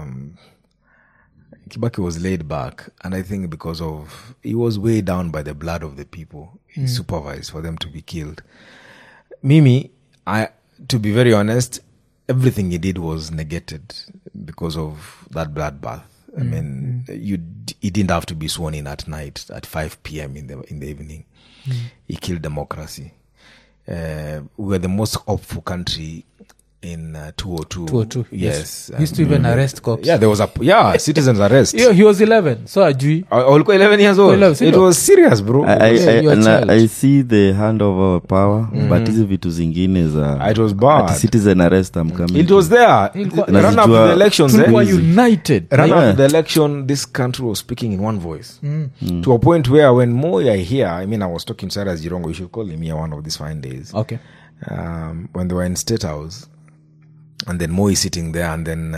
Kibaki was laid back, and I think because of he was weighed down by the blood of the people he supervised for them to be killed. Mimi, to be very honest, everything he did was negated because of that bloodbath. I mean, he didn't have to be sworn in at night at 5 p.m. in the evening. He killed democracy. We were the most hopeful country in 202. 202. Yes. He used to even arrest cops. Yeah, there was citizens arrest. Yeah, he was 11. So ajui. Alikuwa 11 years old. 11, it was serious, bro. I see the handover of power, but hizi vitu zingine za it was bad. Citizen arrest coming. It was there. Run up to the elections. We were united. Run up to the election, this country was speaking in one voice. To a point where when Moi here, I mean, I was talking to Cyrus Jirongo, you should call him here one of these fine days. Okay. When they were in State House, and then Moi is sitting there, and then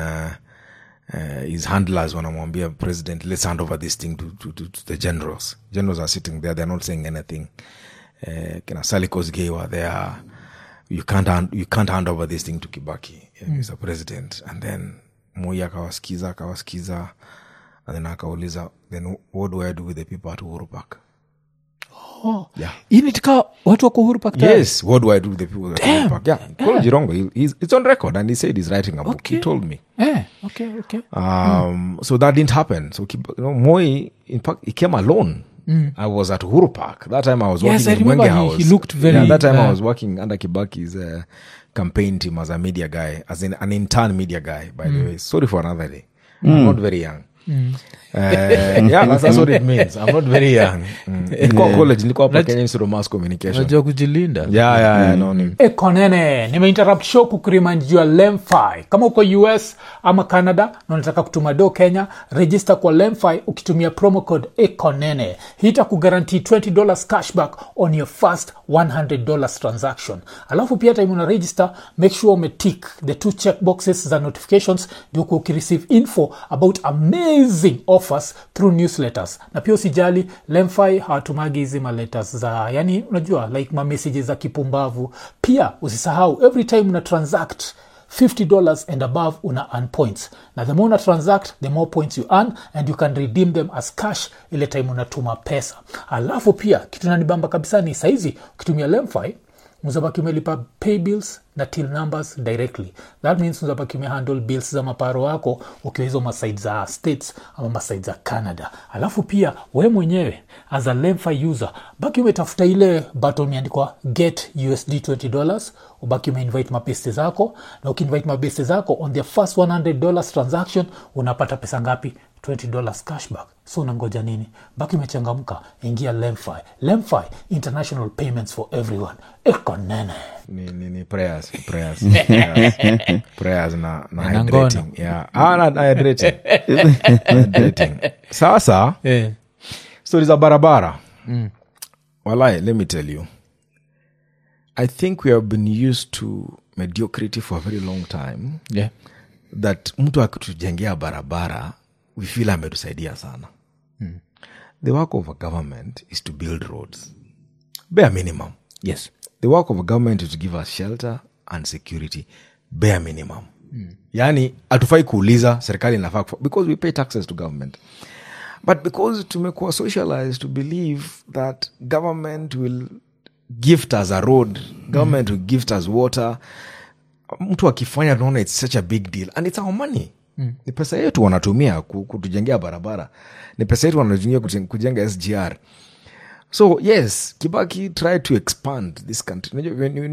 his handlers wanamwambia president, let's hand over this thing to the generals. Generals are sitting there, they're not saying anything. Kina Salikos Gay were there. You can't hand over this thing to Kibaki, Mr. President. And then Moi akawasikiza, and then akauliza, then what do I do with the people at Uhuru Park? Oh, yeah. Initika watu wako Uhuru Park. Yes, what do I do with the people at Uhuru Park? Yeah, Kolo Jirongo, it's on record, and he said he's writing a book. He told me. Okay. So that didn't happen. So Moi, in fact, he came alone. I was at Uhuru Park. That time I was working in Mwenge House. He looked very... Yeah, that time I was working under Kibaki's campaign team as a media guy, as an intern media guy, by the way. Sorry for another day. I'm not very young. Yeah, that's what it means. I'm not very young. Nilikuwa college, nilikuwa hapa Kenya Institute of Mass Communication. Unajua kujilinda. Yeah, no. Konene, nimeinterrupt show kukuremind juu ya Lemfi. Kama uko US ama Canada na unataka kutuma do Kenya, register kwa Lemfi ukitumia promo code EKONENE. Hii itakuguarantee $20 cashback on your first $100 transaction. Alafu pia time una register, make sure umetick the 2 checkboxes za notifications ndio ukireceive info about amazing offers through newsletters. Na pia usijali, Lemfi hawatumagi hizi letters za, yani unajua like messages za kipumbavu. Pia usisahau, every time una transact $50 and above una earn points. Na the more una transact, the more points you earn, and you can redeem them as cash ile time unatuma pesa. Alafu pia kitu nanibamba kabisa ni saizi ukitumia Lemfi mzabaki umelipa pay bills na till numbers directly. That means mzabaki umehandle bills za maparo wako ukiwa hizo maside za States ama maside za Canada. Alafu pia we mwenyewe as a Lemfi user baki umetafuta ile button imeandikwa get USD $20, ubaki umeinvite mabeste zako, na ukiinvite mabeste zako on their first $100 transaction unapata pesa ngapi? $20 cashback. So unangoja nini? Baki umechangamka, ingia Lemfi. Lemfi, international payments for everyone. EKONENE. Ni prayers na hydrating. Yeah. Na hydrating. Sasa, stories za barabara. Walai, let me tell you. I think we have been used to mediocrity for a very long time. Yeah. That mtu akitujengea barabara, we feel ametusaidia sana. The work of a government is to build roads. bare minimum. Yes. The work of a government is to give us shelter and security, bare minimum. Yani hatufai kuuliza serikali inafaa because we pay taxes to government. But because tumekuwa socialized to believe that government will gift us a road, government will gift us water, mtu akifanya tunaona it's such a big deal and it's our money. Ni pesa yetu wanatumia kutujengea barabara, ni pesa yetu wanatumia kujenga SGR. So yes, Kibaki tried to expand this country.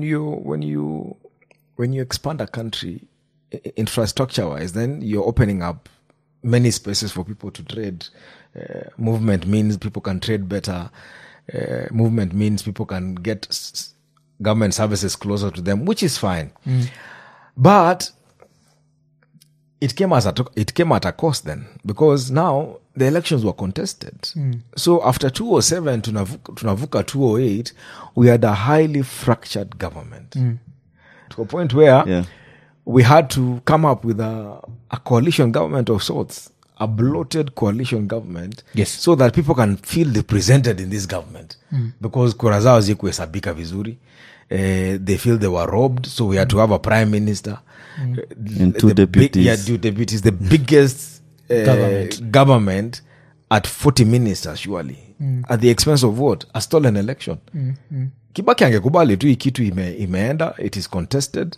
When you expand a country infrastructure wise, then you're opening up many spaces for people to trade. Movement means people can trade better. Movement means people can get government services closer to them, which is fine. But it came at a cost then, because now the elections were contested. So after 2007 tunavuka 2008, we had a highly fractured government to a point where we had to come up with a coalition government of sorts, a bloated coalition government, so that people can feel represented in this government. Because kura zao zikuhesabika vizuri. They feel they were robbed, so we had to have a prime minister. And two deputies. Two deputies. The biggest government at 40 ministers, surely. At the expense of what? A stolen election. Kibaki angekubali tu ikitu imeenda, it is contested.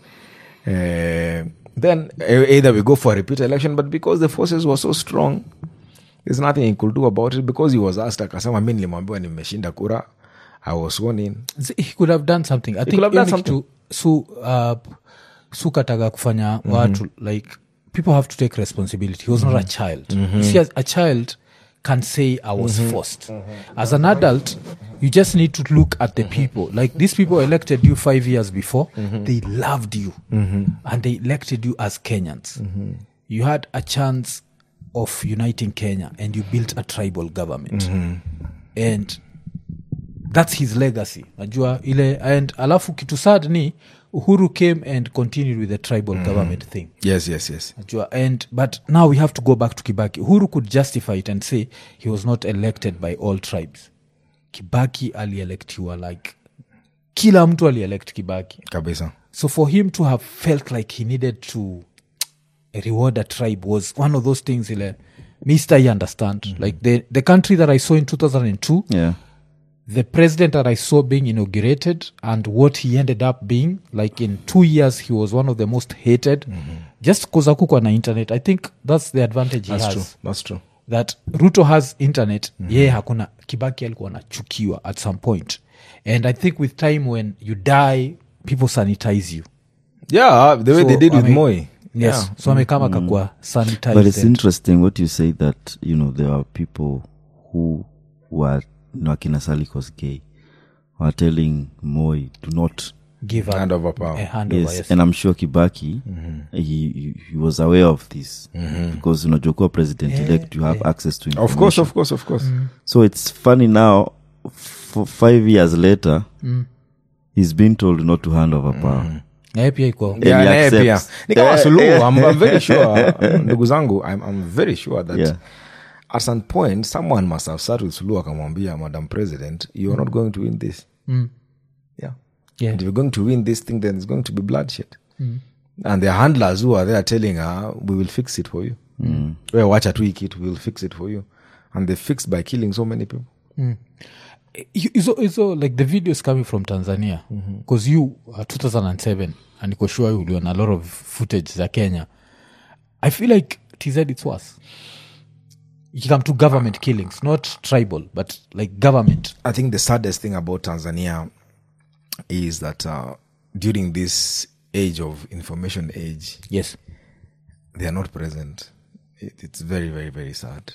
Then either we go for a repeat election, but because the forces were so strong, there's nothing he could do about it. Because he was asked, akasema mimi nilimwambiwa nimeshinda kura, I was sworn in. He could have done something. I think Sukataga kufanya watu, like, people have to take responsibility. He was not a child. See, as a child can say I was forced. As an adult, you just need to look at the people. Like, these people elected you 5 years before. They loved you. And they elected you as Kenyans. You had a chance of uniting Kenya, and you built a tribal government. And that's his legacy. Najua ile, and alafu kitu sad ni Uhuru came and continued with the tribal government thing. Yes. Najua, but now we have to go back to Kibaki. Uhuru could justify it and say he was not elected by all tribes. Kibaki alielectiwa, like, kila mtu alielect Kibaki. Kabisa. So for him to have felt like he needed to reward a tribe was one of those things ile, Mr. You understand. Like the country that I saw in 2002, the president that I saw being inaugurated and what he ended up being, like, in 2 years, he was one of the most hated. Just because akukwa na internet. I think that's the advantage he has. That's true. That Ruto has internet, hakuna. Kibaki alikuwa anachukiwa at some point. And I think with time, when you die, people sanitize you. Yeah, the way they did with Moi. Yes. So amekama kakua sanitized. But it's interesting what you say that, there are people who were Akina Salik was gay, were telling Moi to not give a hand over power. Yes, and I'm sure Kibaki, he was aware of this because Joko president-elect, you have access to information. Of course. So it's funny now, 5 years later, he's been told not to hand over power. I'm very sure, ndugu zangu, I'm very sure that at some point, someone must have sat with Suluhu akamwambia, Madam President, you are not going to win this. Yeah. And if you're going to win this thing, then it's going to be bloodshed. And their handlers who are there telling her, we will fix it for you. We will fix it for you. And they fixed by killing so many people. So like the videos coming from Tanzania, because you, 2007, and you sure you learn a lot of footage za Kenya. I feel like TZ it's worse. You come to government killings, not tribal, but like government. I think the saddest thing about Tanzania is that during this age of information age, they are not present. It's very, very, very sad.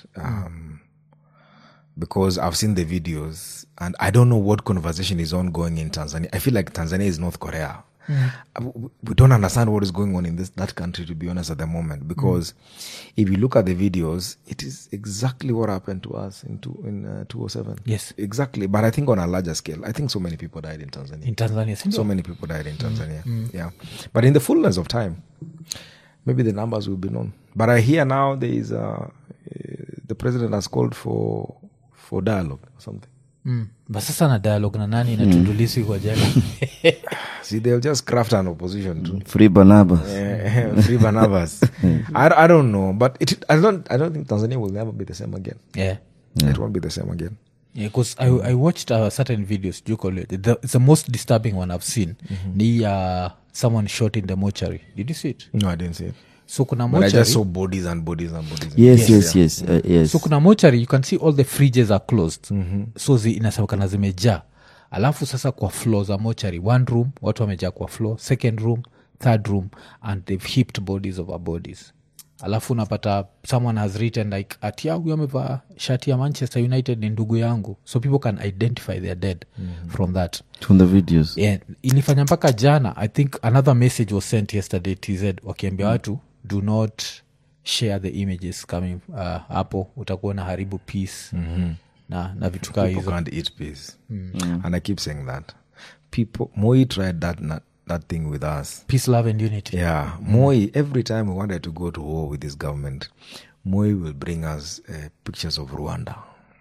Because I've seen the videos and I don't know what conversation is ongoing in Tanzania. I feel like Tanzania is North Korea. We don't understand what is going on in that country, to be honest, at the moment. Because if you look at the videos, it is exactly what happened to us in 2007. Yes. Exactly. But I think on a larger scale, I think so many people died in Tanzania. In Tanzania. So many people died in Tanzania. Yeah. But in the fullness of time, maybe the numbers will be known. But I hear now there is the president has called for dialogue or something. Basasa na dialogue na nani na Tundulisi kwa jela. See, they'll just craft an opposition too. Free Barnabas. Free Barnabas. I don't know, but I don't think Tanzania will never be the same again. Yeah. It won't be the same again. Yeah, because I watched certain videos. Do you call it? It's the most disturbing one I've seen. Someone shot in the mortuary. Did you see it? No, I didn't see it. So kuna But I mortuary. just saw bodies and bodies and bodies. Yes. So kuna mortuary, you can see all the fridges are closed. So inasemekana zimejaa. Alafu sasa kwa floor za mortuary, one room watu wamejaa kwa floor, second room, third room, and they've heaped bodies over bodies. Alafu unapata someone has written like atia huyu amevaa shati ya Manchester United ni ndugu yangu, so people can identify their dead from that, from the videos. Yeah, ilifanya mpaka jana. I think another message was sent yesterday TZ wakiambia watu do not share the images coming hapo utakuwa na haribu peace na vitu kama hizo. People can't eat peace. And I keep saying that Moi tried that thing with us. Peace, love and unity. Yeah. Moi, every time we wanted to go to war with this government, Moi will bring us pictures of Rwanda.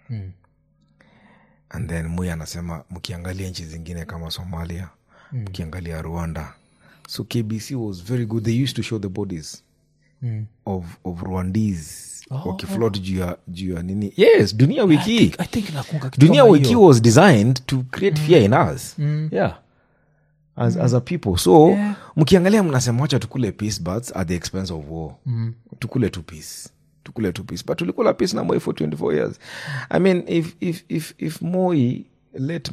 And then Moi anasema mkiangalia nchi zingine kama Somalia, mkiangalia Rwanda. So KBC was very good. They used to show the bodies of Rwandese wakifloat juu ya nini. Yes, Dunia Wiki. I think Dunia Wiki was designed to create fear in us. Yeah. As a people. So mkiangalia mnasema wacha tukule peace but at the expense of war. Tukule tu peace. But tulikula peace na Moi for 24 years. I mean, if Moi let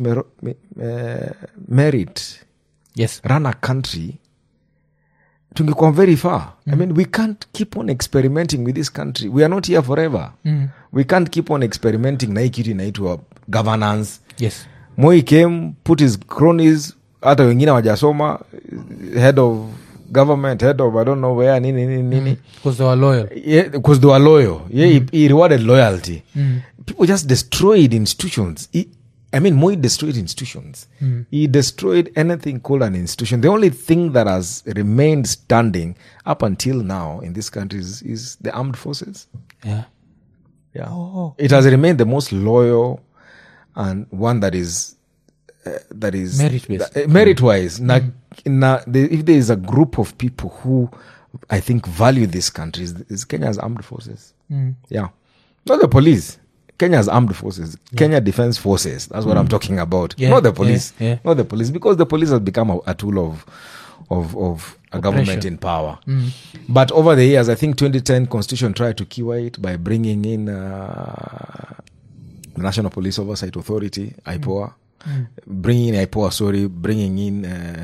Merit run a country, tungekuwa very far. I mean, we can't keep on experimenting with this country. We are not here forever. We can't keep on experimenting na hii kitu inaitwa governance. Yes. Moi came, put his cronies, hata wengine wajasoma, head of government, head of I don't know where, nini. Because they were loyal. Yeah, because they were loyal. Yeah, he rewarded loyalty. People just destroyed institutions. Moi destroyed institutions. He destroyed anything called an institution. The only thing that has remained standing up until now in this country is the armed forces. Yeah. It has remained the most loyal and one that is merit-based. Merit-wise. If there is a group of people who I think value this country, is Kenya's armed forces. Yeah. Not the police. Kenya's armed forces. Kenya Defense Forces. That's what I'm talking about. Not the police. Not the police. Because the police has become a tool of a government in power. But over the years, I think 2010 Constitution tried to cure it by bringing in the National Police Oversight Authority, IPOA. Bringing in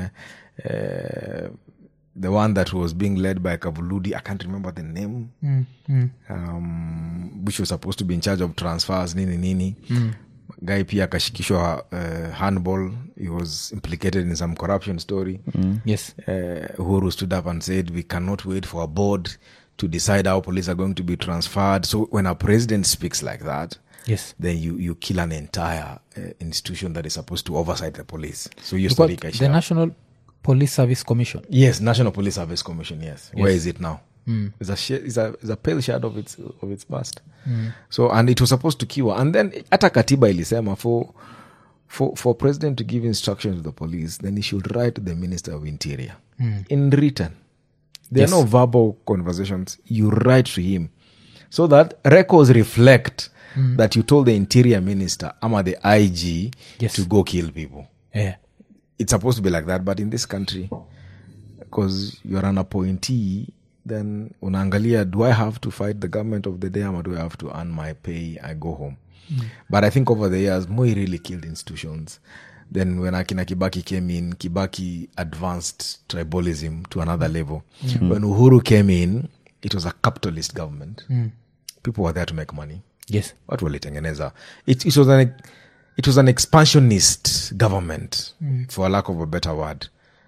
the one that was being led by Kavuludi. I can't remember the name. Which was supposed to be in charge of transfers, nini. Guy pia akashikishwa handball. He was implicated in some corruption story. Yes. Uhuru stood up and said, we cannot wait for a board to decide how police are going to be transferred. So when a president speaks like that, then you kill an entire institution that is supposed to oversight the police. So you study the National Police Service Commission. Yes, National Police Service Commission. Yes. Where is it now? It's a pale shadow of its past. So, and it was supposed to cure. And then hata katiba ilisema for president to give instructions to the police, then he should write to the Minister of Interior in written. There are no verbal conversations. You write to him so that records reflect that you told the Interior Minister ama the IG to go kill people. Yeah. It's supposed to be like that, but in this country, because you're an appointee, then unaangalia, do I have to fight the government of the day or do I have to earn my pay? I go home. But I think over the years, Moi really killed institutions. Then when Akina Kibaki came in, Kibaki advanced tribalism to another level. When Uhuru came in, it was a capitalist government. People were there to make money. Yes. Watu walitengeneza. It was an expansionist government, for lack of a better word.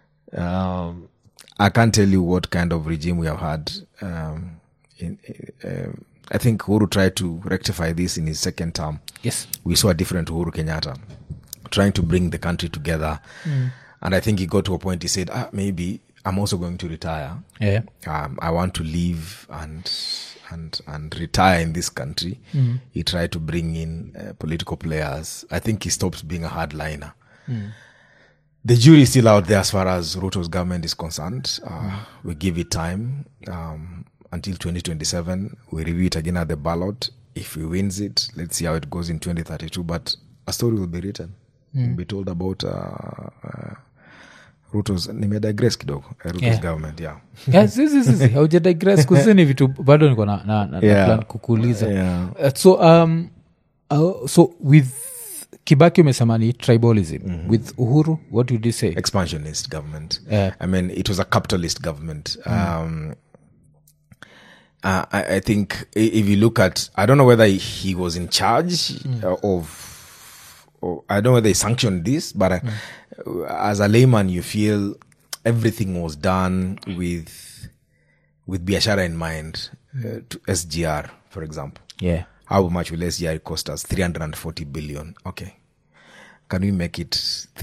I can't tell you what kind of regime we have had. I think Uhuru tried to rectify this in his second term. Yes. We saw a different Uhuru Kenyatta trying to bring the country together. And I think he got to a point, he said, maybe I'm also going to retire. Yeah. I want to leave and and retire in this country, he tried to bring in political players. I think he stops being a hardliner. The jury is still out there as far as Ruto's government is concerned. We give it time until 2027. We review it again at the ballot. If he wins it, let's see how it goes in 2032. But a story will be written. We'll be told about Ruto's, nimedigress kidogo, Ruto's government, yeah. Yes, haujadigress kusini vitu bado niko na plan kukuuliza. So with Kibaki umesema ni tribalism. With Uhuru, what would you say? Expansionist government. I mean, it was a capitalist government. I think if you look at, I don't know whether he was in charge I don't know whether they sanctioned this, but as a layman, you feel everything was done with biashara in mind. To SGR, for example. Yeah. How much will SGR cost us? 340 billion. Okay. Can we make it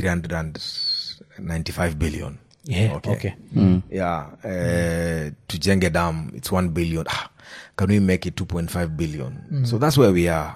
395 billion? Yeah. Okay. Yeah. To Jenge Dam, it's 1 billion. Can we make it 2.5 billion? So that's where we are.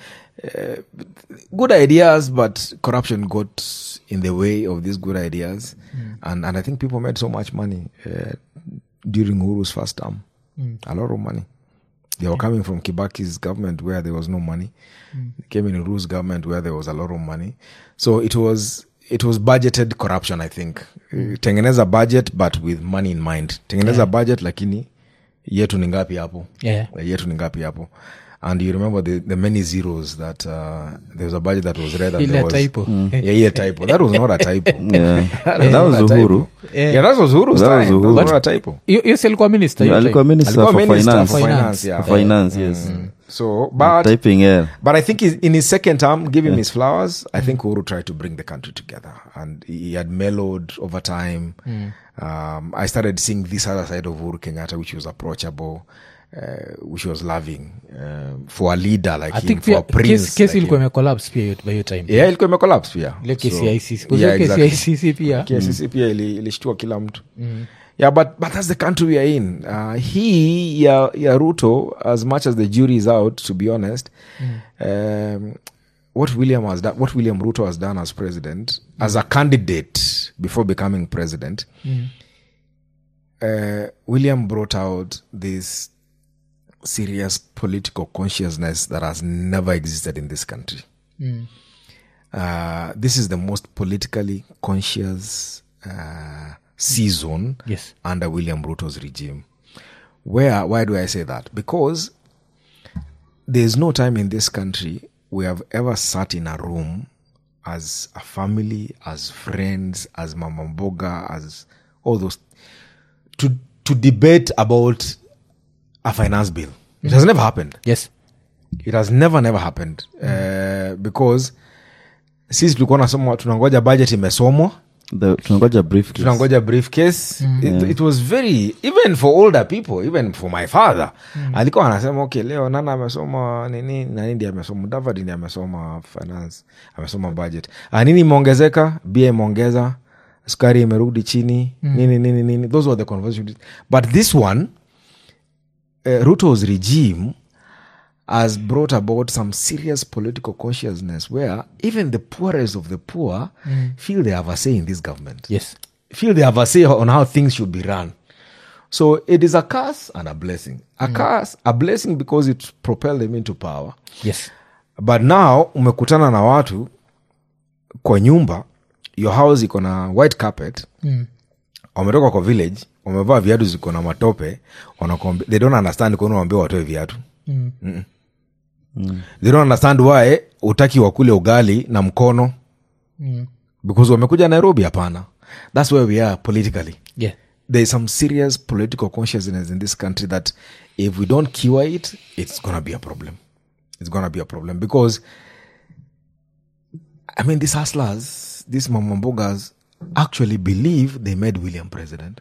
Good ideas, but corruption got in the way of these good ideas. And I think people made so much money during Uhuru's first term. A lot of money. They were coming from Kibaki's government where there was no money. They came in Uhuru's government where there was a lot of money. So it was budgeted corruption, I think. Tengeneza budget, but with money in mind. Tengeneza budget, lakini yetu ni ngapi hapo? Yetu ni ngapi hapo? And you remember the many zeros that there was a budget that was read and there was typo. Typo. That was not a typo. That was Uhuru. That was Uhuru's time. That was not a typo. Yes, alikuwa minister. Alikuwa minister for finance. Yeah. For finance, yes. So, but typing, but I think in his second term, give him his flowers. I think Uhuru tried to bring the country together, and he had mellowed over time. I started seeing this other side of Uhuru Kenyatta, which was approachable, which was loving, for a leader like him, for a prince. Kesi ilikuwa imecollapse pia by your time. Yeah, ilikuwa imecollapse pia. Ile kesi ya ICC. Kesi ya ICC pia. Kesi ya pia ilishtua kila mtu. Yeah, but that's the country we are in. Ruto, as much as the jury is out, to be honest, what William Ruto has done as president, as a candidate before becoming president, William brought out this serious political consciousness that has never existed in this country. This is the most politically conscious season under William Ruto's regime. Why do I say that? Because there's no time in this country we have ever sat in a room as a family, as friends, as Mama Mboga, as all those, to debate about a finance bill. It has never happened. Yes. It has never happened. Because sisi tulikuwa nasoma tunangoja budget imesomwa, tunangoja briefcase. It was very, even for older people, even for my father, alikuwa anasema okay, leo nana amesoma nini, nani ndiye amesoma, Mudavadi ndiye amesoma finance, amesoma budget. Nini imeongezeka, bia imeongeza, sukari imerudi chini, nini. Those were the conversations. But this one, Ruto's regime has brought about some serious political consciousness where even the poorest of the poor feel they have a say in this government. Yes. Feel they have a say on how things should be run. So it is a curse and a blessing. A curse, a blessing because it propelled them into power. Yes. But now, umekutana na watu kwa nyumba, your house iko na white carpet, wametoka kwa village, wamevaa viatu ziko na matope, they don't understand kwa nini waambia watoe viatu. They don't understand why utaki wakule ugali na mkono. Because wamekuja Nairobi hapana. That's where we are politically. Yeah. There is some serious political consciousness in this country that if we don't cure it, it's going to be a problem. It's going to be a problem because, I mean, these hustlers, these mamambogas actually believe they made William president.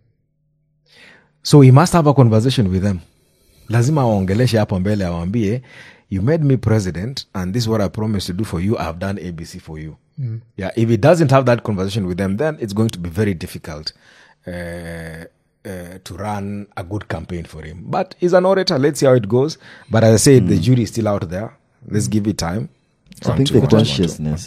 So he must have a conversation with them. Lazima aongeleshe hapo mbele awambie, you made me president and this is what I promised to do for you. I have done ABC for you. Yeah, if he doesn't have that conversation with them, then it's going to be very difficult to run a good campaign for him. But he's an orator. Let's see how it goes. But as I said, the jury is still out there. Let's give it time. I think the consciousness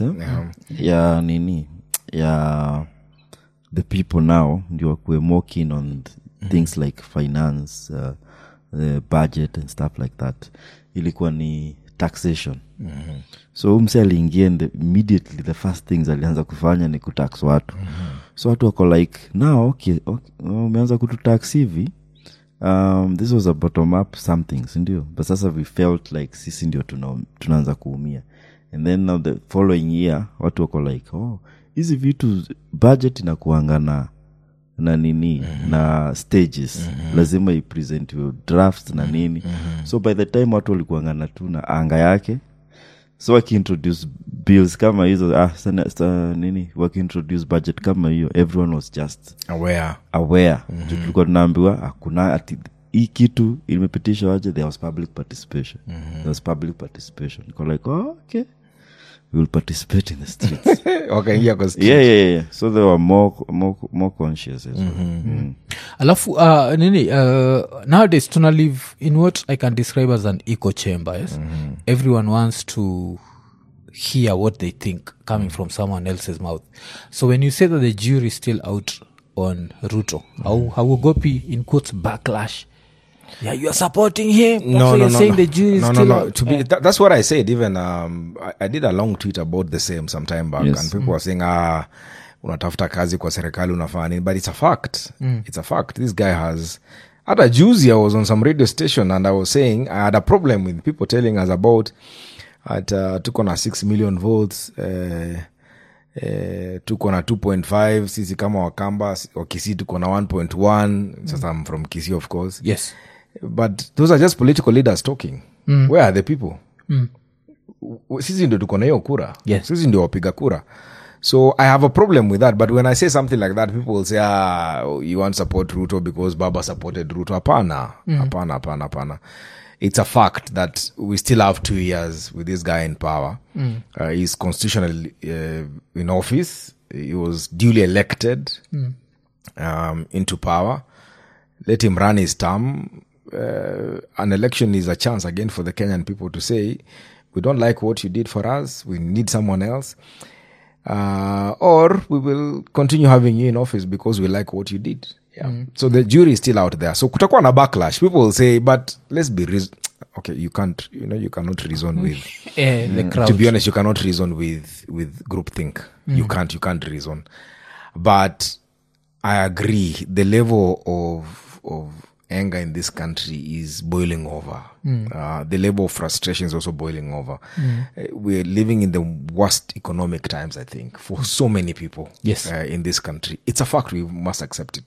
the people now we're more keen on things like finance, the budget and stuff like that. Ilikuwa ni taxation. So mse aliingia immediately the first things alianza kufanya ni kutax watu. So watu wako like now okay umeanza kututax hivi. This was a bottom up something, ndio. But sasa we felt like sisi ndio tunaanza kuumia. And then now the following year watu wako like hizi vitu budget inakuanga na nini na stages lazima ipresent your drafts na nini. So by the time watu walikuanga na tu na anga yake, so wakiintroduce bills kama hizo nini wakiintroduce budget kama hiyo, everyone was just aware. Tulikuwa tunaambiwa hakuna ati hii kitu imepitishwa aje, there was public participation. Niko like okay, we will participate in the streets. Okay, yeah. So they were more conscious as well. Alafu nowadays tuna live in what I can describe as an echo chamber. Yes, everyone wants to hear what they think coming from someone else's mouth. So when you say that the jury is still out on Ruto, how will Gopi in quotes backlash? Yeah, you are supporting him. No. Saying the jury is still out. That's what I said. Even I did a long tweet about the same some time back, and people were saying, unatafuta kazi kwa serikali unafanya nini? But it's a fact. It's a fact. This guy has. At a Juicy, I was on some radio station and I was saying I had a problem with people telling us about tuko na 6 million votes. Tuko na 2.5. Sisi kama Wakamba or Kisii tuko na 1.1. Sasa I'm from Kisii, of course. Yes. But those are just political leaders talking. Where are the people? Sisi ndio tuko na hiyo kura. Yes. Sisi ndio wapiga kura. So I have a problem with that. But when I say something like that, people will say, you want to support Ruto because Baba supported Ruto. Hapana. It's a fact that we still have 2 years with this guy in power. He's constitutionally in office. He was duly elected into power. Let him run his term. An election is a chance again for the Kenyan people to say, we don't like what you did for us. We need someone else. Or we will continue having you in office because we like what you did. Yeah. So the jury is still out there. So kutakuwa na backlash. People will say, but let's be okay, you cannot reason with the crowd. To be honest, you cannot reason with groupthink. You can't reason. But I agree, the level of anger in this country is boiling over. The level of frustration is also boiling over. We're living in the worst economic times, I think, for so many people. Yes. In this country. It's a fact, we must accept it.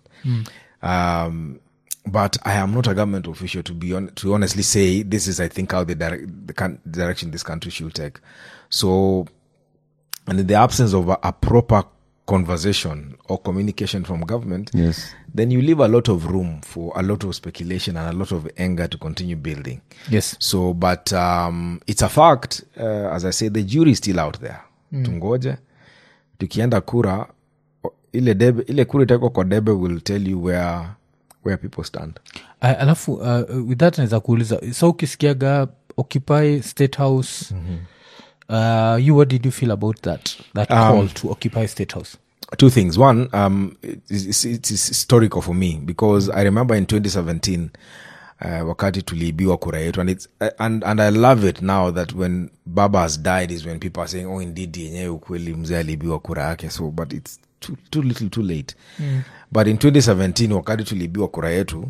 But I am not a government official to honestly say this is, I think, how the direction this country should take. So, and in the absence of a proper conversation or communication from government, then you leave a lot of room for a lot of speculation and a lot of anger to continue building. Yes. So, but it's a fact, as I say, the jury is still out there. Tungoje. Tukienda kura, ile kura itako kwa debe will tell you where people stand. Alafu, with that naeza kuuliza, so ukisikiaga Occupy State House, what did you feel about that call to Occupy State House? Two things. One, it's historical for me because I remember in 2017, wakati tuliibiwa kura yetu, and I love it now that when Baba has died is when people are saying, oh, indeed, yenyewe ukweli mzee aliibiwa kura yake. So, but it's too little, too late. But in 2017, wakati tuliibiwa kura yetu,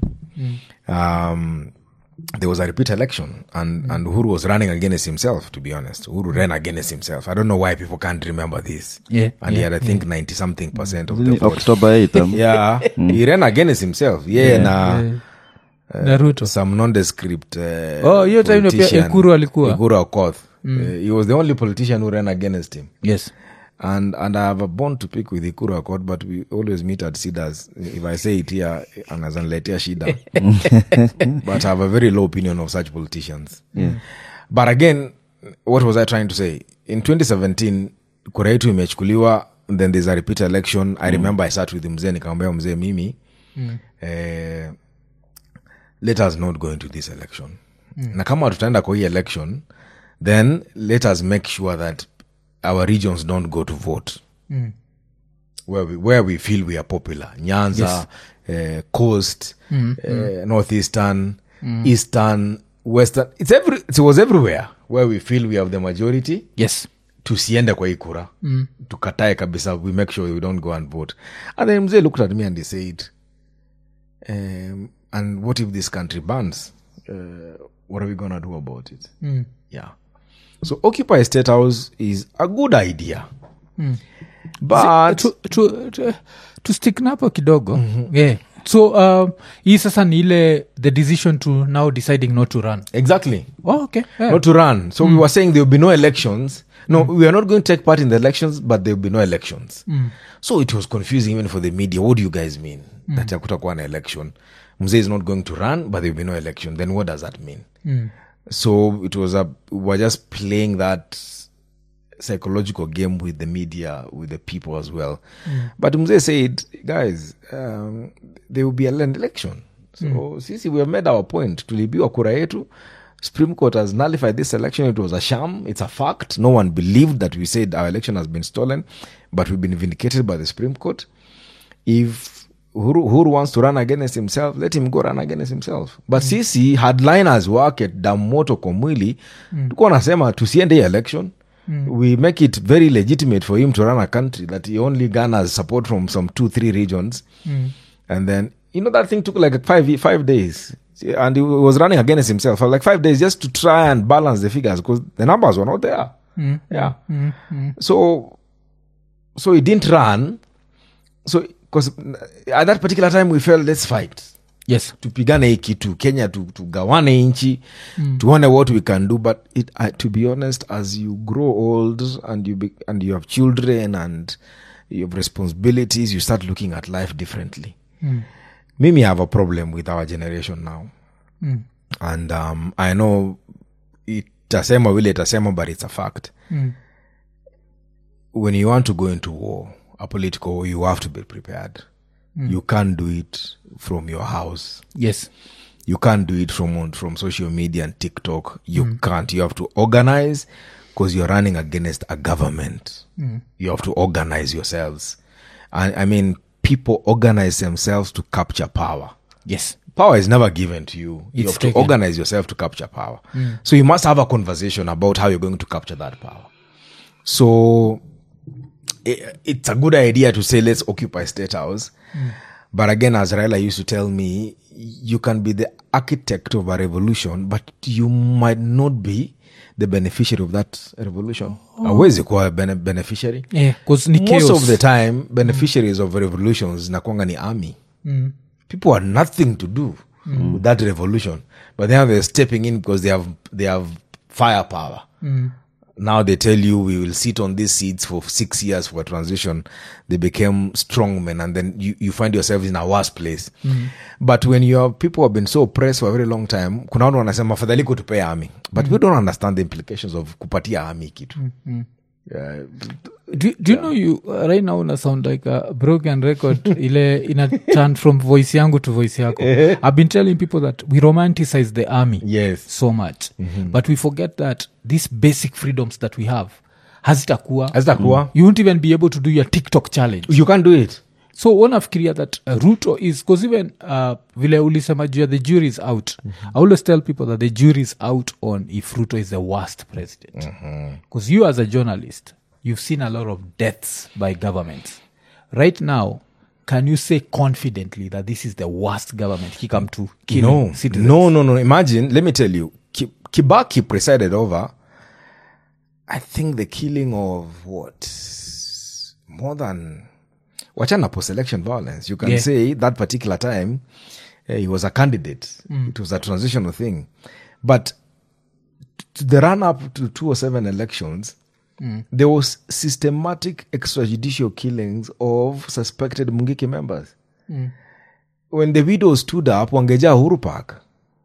there was a repeat election and Uhuru was running against himself, to be honest. Uhuru ran against himself. I don't know why people can't remember this. Yeah. And he had, I think, 90-something% of the vote. October 8th. Yeah. He ran against himself. Naruto. Some nondescript hiyo time pia Ekuru alikuwa. Ekuru Okoth. He was the only politician who ran against him. Yes. And I have a bone to pick with Ekuru Okoth, but we always meet at Cedars. If I say it here, anazaniletea shida. But I have a very low opinion of such politicians. But again, what was I trying to say? In 2017, kura yetu imechukuliwa, then there's a repeat election. I remember I sat with mzee, nikamwambia mzee, mimi let us not go into this election. Na kama tutaenda kwa hii election, then let us make sure that our regions don't go to vote. Where we feel we are popular. Nyanza, yes. Coast, Northeastern, Eastern, Western. It was everywhere where we feel we have the majority. Yes. Tusiende kwa hii kura. Tukatae kabisa. We make sure we don't go and vote. And then Mzee looked at me and he said, and what if this country burns? What are we going to do about it? Yeah. So Occupy State House is a good idea. But to stick napo kidogo. Yeah. So hii sasa ni ile the decision to now deciding not to run. Exactly. Oh, okay. Yeah. Not to run. So we were saying there will be no elections. No, we are not going to take part in the elections, but there will be no elections. So it was confusing even for the media. What do you guys mean? That hakutakuwa na election. Mzee is not going to run, but there will be no election. Then what does that mean? So it was we were just playing that psychological game with the media, with the people as well. But Mzee said, guys, there will be an election. So sisi, we have made our point. Tulibiwa kura yetu. Supreme Court has nullified this election. It was a sham. It's a fact. No one believed that we said our election has been stolen, but we've been vindicated by the Supreme Court. If Uhuru wants to run against himself, let him go run against himself. But sisi, hardliners wake damoto kwa mwili, tuko nasema tusiende election. We make it very legitimate for him to run a country that he only garners support from some 2-3 regions. And then, that thing took like 5 days. And he was running against himself for like 5 days just to try and balance the figures because the numbers were not there. Yeah. So he didn't run. So, because at that particular time we felt, let's fight. Yes. Tupigane hii kitu, Kenya tugawane inchi, tuone what we can do. But to be honest, as you grow old and you have children and you have responsibilities, you start looking at life differently. Mimi have a problem with our generation now. And I know itasema vile itasema, but it's a fact. When you want to go into war, a political war, you have to be prepared. You can't do it from your house. Yes. You can't do it from social media and TikTok. You can't. You have to organize because you're running against a government. You have to organize yourselves. And I mean, people organize themselves to capture power. Yes. Power is never given to you. You have to organize yourself to capture power. So you must have a conversation about how you're going to capture that power. So it's a good idea to say, let's occupy State House. But again, as Raila used to tell me, you can be the architect of a revolution, but you might not be the beneficiary of that revolution. Hawezi kuwa beneficiary. Yeah, because ni chaos. Most of the time, beneficiaries of revolutions nakuanga ni army. People had nothing to do with that revolution, but then they're stepping in because they have firepower. Now they tell you we will sit on these seats for 6 years for a transition. They became strongmen, and then you find yourself in a worse place. But when you have people who have been so oppressed for a very long time, kuna watu wanasema afadhali kutupea army. But we don't understand the implications of kupatia army kitu. Do you know you right now una sound like a broken record ile ina turn from voice yangu to voice yako. I've been telling people that we romanticize the army so much, but we forget that these basic freedoms that we have hazitakuwa. You won't even be able to do your TikTok challenge. You can't do it. So wanafikiria that Ruto is, because even vile ulisema juu the jury is out. I always tell people that the jury is out on if Ruto is the worst president. Because you as a journalist, you've seen a lot of deaths by governments. Right now, can you say confidently that this is the worst government he come to killing citizens? No. Imagine, let me tell you, Kibaki presided over, I think, the killing of more than... Wachana post-election violence. You can say that particular time, he was a candidate. It was a transitional thing. But the run-up to 2007 elections, there was systematic extrajudicial killings of suspected Mungiki members. When the widows stood up, wangeja Uhuru Park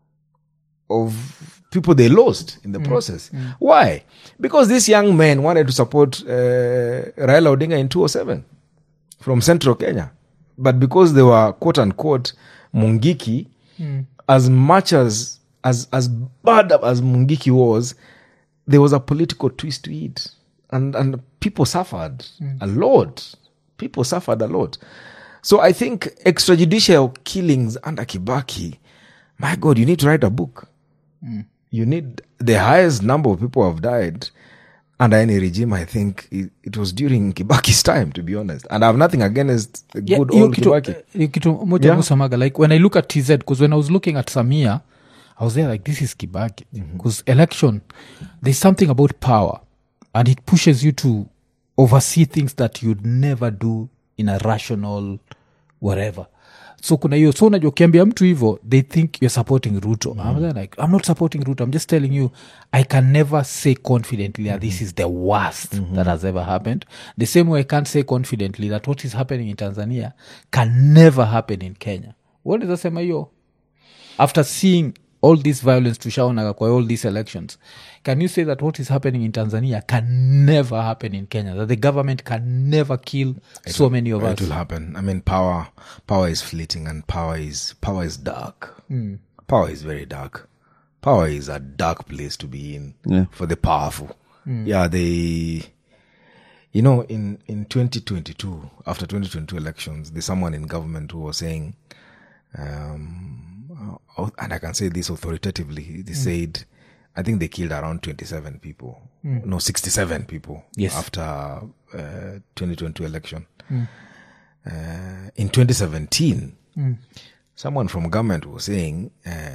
of people they lost in the process. Why? Because these young men wanted to support Raila Odinga in 2007 from Central Kenya. but because they were quote unquote Mungiki, as much as bad as Mungiki was, there was a political twist to it, and people suffered a lot. People suffered a lot. So I think extrajudicial killings under Kibaki, my God, you need to write a book. You need the highest number of people have died under any regime. I think it was during Kibaki's time, to be honest. And I have nothing against the good old Kibaki. Like when I look at TZ, because when I was looking at Samia, I was there like, this is Kibaki. Because election, there's something about power, and it pushes you to oversee things that you'd never do in a rational whatever. So kuna hiyo, so unajua ukiambia mtu hivyo, they think you're supporting Ruto. I'm like, I'm not supporting Ruto. I'm just telling you, I can never say confidently that this is the worst that has ever happened. The same way I can't say confidently that what is happening in Tanzania can never happen in Kenya. What does that say, Mayo? After seeing all this violence to Shaonaga kwa all these elections, can you say that what is happening in Tanzania can never happen in Kenya? That the government can never kill so many of us? It will happen. I mean, power is fleeting, and power is dark. Power is very dark. Power is a dark place to be in for the powerful. Yeah, in 2022, after 2022 elections, there's someone in government who was saying, and I can say this authoritatively, they said, I think they killed around 27 people. No, 67 people after 2022 election. In 2017, someone from government was saying,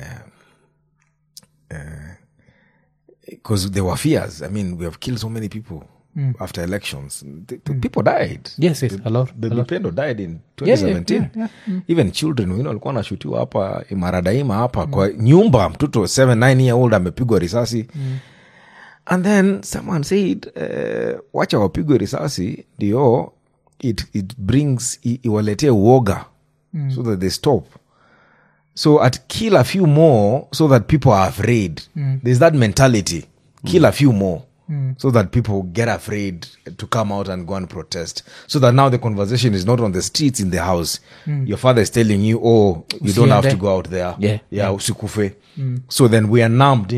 because there were fears. I mean, we have killed so many people after elections. People died. Yes, a lot. Baby Pendo died in 2017. Even children, walikuwa nashutiwa hapa Maradaima hapa kwa nyumba, mtoto 7-9 year old amepigwa risasi. And then someone said, wacha wapigwe risasi ndio it brings iwaletea uoga so that they stop. So at kill a few more so that people are afraid. There's that mentality. Kill a few more. So that people get afraid to come out and go and protest. So that now the conversation is not on the streets, in the house. Your father is telling you, oh, you don't have to go out there. Usikufe. So then we are numbed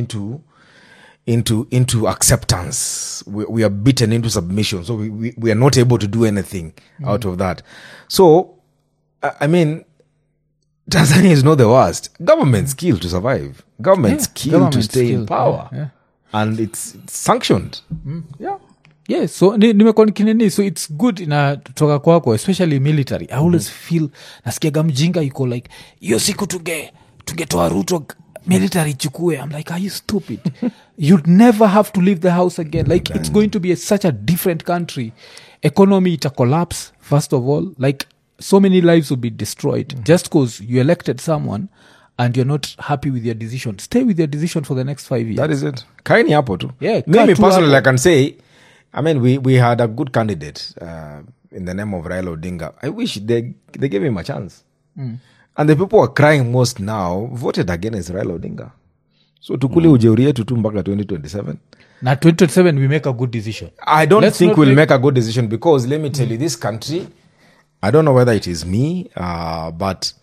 into acceptance. We are beaten into submission. So we are not able to do anything out of that. So, I mean, Tanzania is not the worst. Governments kill to survive. Governments kill to stay in power. And it's sanctioned. So nimekonikinini, so it's good inatoka kwako, especially military. I always feel nasikiaga mjinga yuko like, hiyo siku tungetoa Ruto military chukue. I'm like, are you stupid? You'd never have to leave the house again. Like, it's going to be such a different country. Economy ita collapse, first of all. Like, so many lives will be destroyed just because you elected someone and you're not happy with your decision. Stay with your decision for the next 5 years. That is it. Kaini hapo tu. Me personally, I can say, I mean, we had a good candidate in the name of Raila Odinga. I wish they gave him a chance. And the people who are crying most now voted against Raila Odinga. So tukule ujeuri yetu tu mpaka 2027. Now 2027 we make a good decision. I don't think we'll make a good decision because let me tell you, this country, I don't know whether it is me, but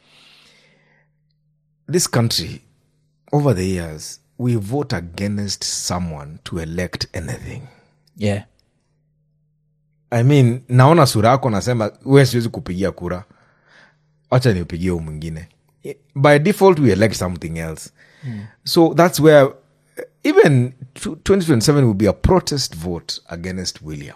this country, over the years, we vote against someone to elect anything. Yeah. I mean, naona sura yako nasema, wewe siwezi kupigia kura. Acha niupigie huyu mwingine. By default, we elect something else. So that's where even 2027 will be a protest vote against William.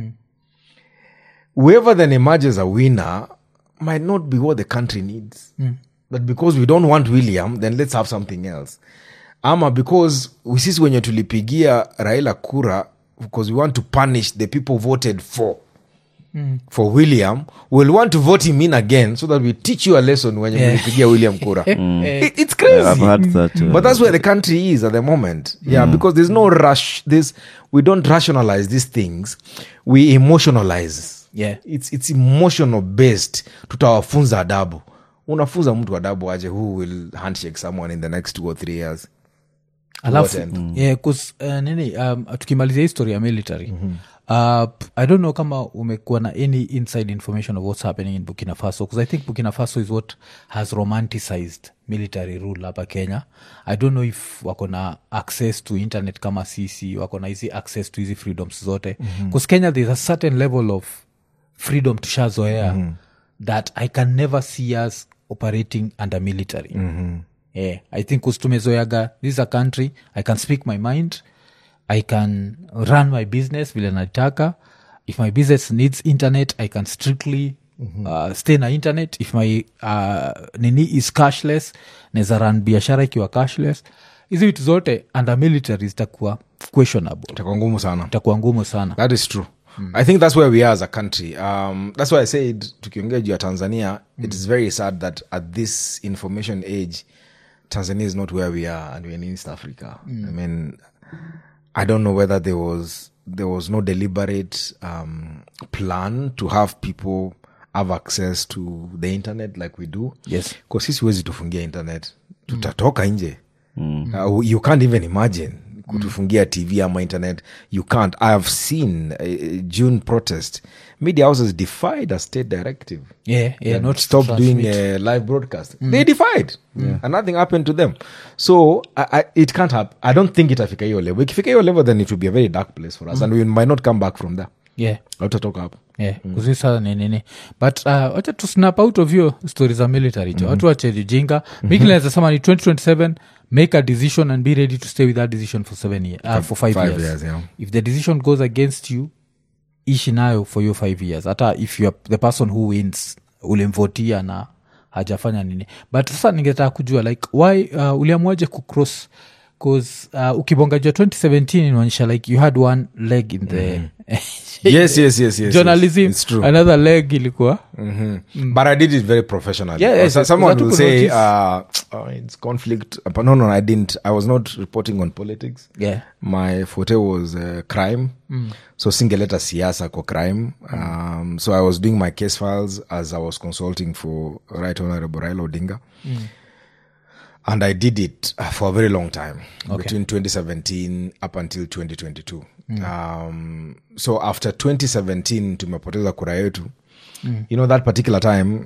Whoever then emerges a winner might not be what the country needs. But because we don't want William, then let's have something else. Ama because sisi wenye tulipigia Raila kura because we want to punish the people voted for William, we'll want to vote him in again so that we teach you a lesson when you pigia William kura. It's crazy. Yeah, I've heard that. But that's where the country is at the moment. Because there's no rush. We don't rationalize these things. We emotionalize. It's emotional based. Tutawafunza adabu. Unafunza mtu adabu aje who will handshake someone in the next 2 or 3 years. Alafu, because tukimalizia history ya military, I don't know kama umekuwa na any inside information of what's happening in Burkina Faso, because I think Burkina Faso is what has romanticized military rule hapa Kenya. I don't know if wako na access to internet kama sisi, wako na hizi access to hizi freedoms zote, because Kenya there's a certain level of freedom tushazoea that I can never see us operating under military. I think kustumezoeaga, this is a country I can speak my mind, I can run my business vile nataka. If my business needs internet, I can strictly stay na internet. If my nini is cashless, neza run biashara ikiwa cashless. Hizi vitu zote under military zitakuwa questionable, itakuwa ngumu sana. That is true. I think that's where we are as a country. That's why I said tukiongea juu ya Tanzania, it is very sad that at this information age Tanzania is not where we are, and we're in East Africa. I mean, I don't know whether there was no deliberate plan to have people have access to the internet like we do. Yes. Because sisi huwezi tufungia internet. Tutatoka nje. You can't even imagine kutufungia TV ama internet. You can't. I have seen June protest. Media houses defied a state directive. Not stop doing a live broadcast. They defied. And nothing happened to them. So it can't happen. I don't think itafika hiyo level. Ikifika hiyo level, then it will be a very dark place for us. And we might not come back from there. Utatoka hapo. Kuzisa nini. But wacha to snap out of your stories za military. Watu wache jinga. Miki naweza sema ni 2027, make a decision and be ready to stay with that decision for 7 years. For 5 years. If the decision goes against you, ishi nayo for your 5 years. Hata if you're the person who wins, ulimvotia na hajafanya nini. But sasa ningetaka kujua like why uliamwaje kucross, because ukibonga jua 2017 inaonyesha like you had one leg in the yes journalism, it's true. Another leg ilikuwa but I did it very professionally. Someone will say it's conflict, but no, I didn't. I was not reporting on politics. My forte was crime. So singeleta siasa kwa crime. So I was doing my case files as I was consulting for Right Honorable Raila Odinga. And I did it for a very long time, between 2017 up until 2022. So after 2017, tumepoteza kura yetu. You know, that particular time,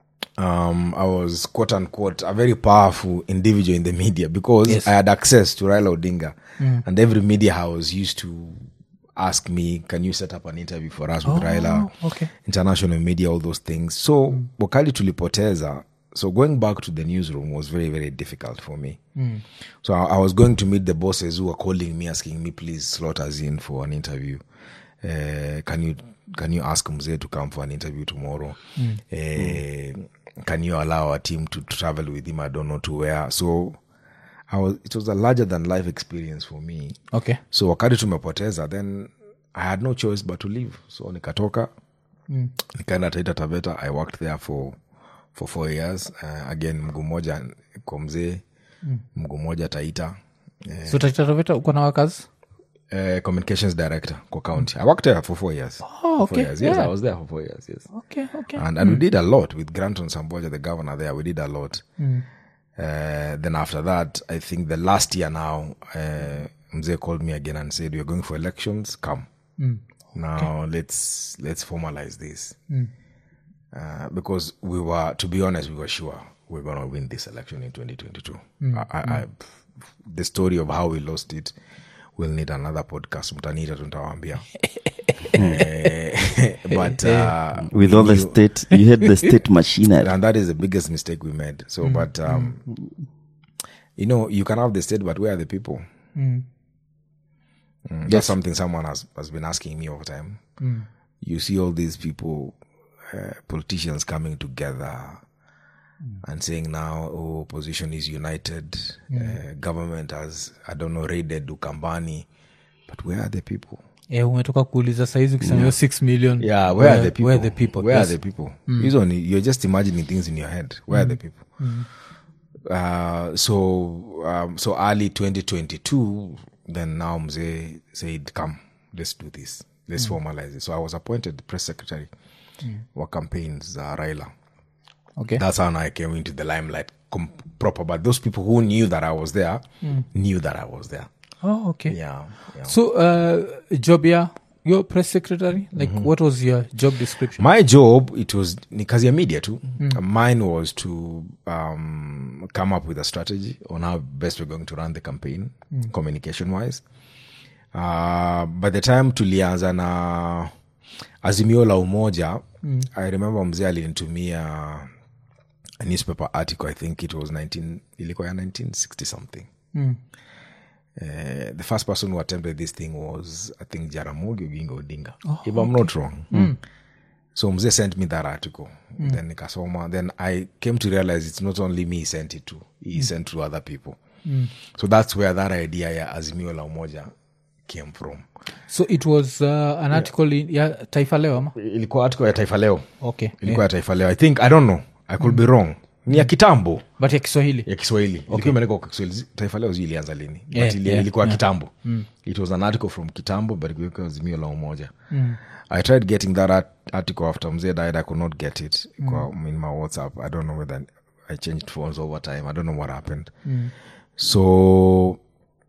I was quote unquote a very powerful individual in the media because I had access to Raila Odinga. And every media house used to ask me, can you set up an interview for us with Raila? International media, all those things. So, wakati tulipoteza, so going back to the newsroom was very, very difficult for me. So I was going to meet the bosses who were calling me, asking me, please slot us in for an interview. Can you ask Mzee to come for an interview tomorrow? Can you allow our team to travel with him? I don't know to where. So it was a larger than life experience for me. So wakati tumepoteza, then I had no choice but to leave. So nikatoka, nikaenda Taita Taveta. I worked there for 4 years. Again, mguu moja kwa Mzee, mguu moja Taita. So Taita Taveta uko na wakazi? Communications director kwa county. I worked there for 4 years. 4 years. Yes, I was there for 4 years. Yes. And we did a lot with Granton Samboja, the governor there. We did a lot. Then after that, I think the last year now, Mzee called me again and said, "We're going for elections. Come now. Let's formalize this." Because we were, to be honest, we were sure we're going to win this election in 2022. The story of how we lost it, we'll need another podcast. Mtanita tuntawambia. But with all the state, you had the state machinery, and that is the biggest mistake we made. So, but you know, you can have the state, but where are the people? That's something someone has been asking me over time. You see all these people, politicians coming together and saying now, opposition is united, government has, I don't know, raided Ukambani, but where are the people? Umetoka kuuliza saizi ukisema 6 million. Where are the people? Where are the people? Where are the people? You're just imagining things in your head. Where are the people? So early 2022, then now Mzee said, come, let's do this. Let's formalize it. So I was appointed press secretary for campaigns, Raila. That's how I came into the limelight proper. But those people who knew that I was there, knew that I was there. Oh, okay. Yeah. So, job ya your press secretary? Like, what was your job description? My job, it was ni kazi ya media too. Mine was to come up with a strategy on how best we're going to run the campaign, communication-wise. By the time tulianza na Azimio la Umoja, I remember mzee alinitumia a newspaper article, I think it was 1960 something. The first person who attempted this thing was, I think, Jaramogi Oginga Odinga, if I'm not wrong. So mzee sent me that article. Then nikasoma. Then I came to realize it's not only me he sent it to. He sent to other people. So that's where that idea ya Azimio la Umoja came from. So it was an article in Taifa Leo, ama? Ilikuwa article ya Taifa Leo. Okay. Ilikuwa ya Taifa Leo. I think, I don't know. I could be wrong. Ni ya kitambo. But ya Kiswahili. Ya Kiswahili. Okay. Ilikuwa imeandikwa kwa Kiswahili. Taifa Leo ilianza lini. But ilikuwa kitambo. It was an article from kitambo, but ilikuwa Azimio la Umoja. I tried getting that article after Mzee died. I could not get it in my WhatsApp. I don't know whether I changed phones over time. I don't know what happened. So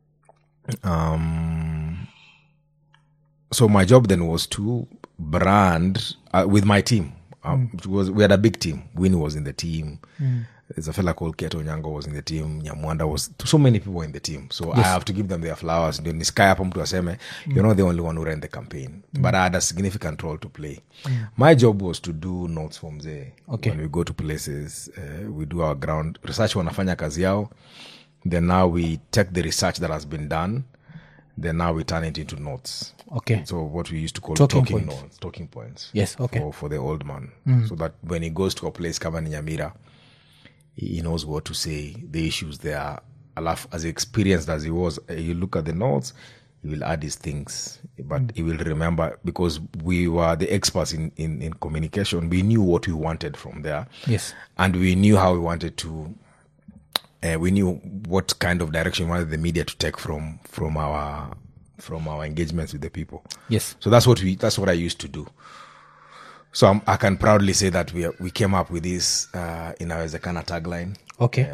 my job then was to brand with my team. We had a big team. Winnie was in the team. There's a fella called Keto Nyango was in the team. Nyamwanda was, so many people were in the team. So I have to give them their flowers. Then this guy up to aseme, you're not the only one who ran the campaign. But I had a significant role to play. My job was to do notes from there. Okay. When we go to places, we do our ground research, wanafanya kazi yao. Then now we take the research that has been done. Then now we turn it into notes. Okay. So what we used to call Talking notes, talking points. Yes, okay. For the old man. So that when he goes to a place kama ni Nyamira, he knows what to say, the issues there. As experienced as he was, you look at the notes, he will add his things. But he will remember, because we were the experts in communication. We knew what we wanted from there. Yes. And we knew how we wanted to... we knew what kind of direction we wanted the media to take from our engagements with the people. Yes. So that's what I used to do. So I can proudly say that we came up with this inawezekana tagline. Okay.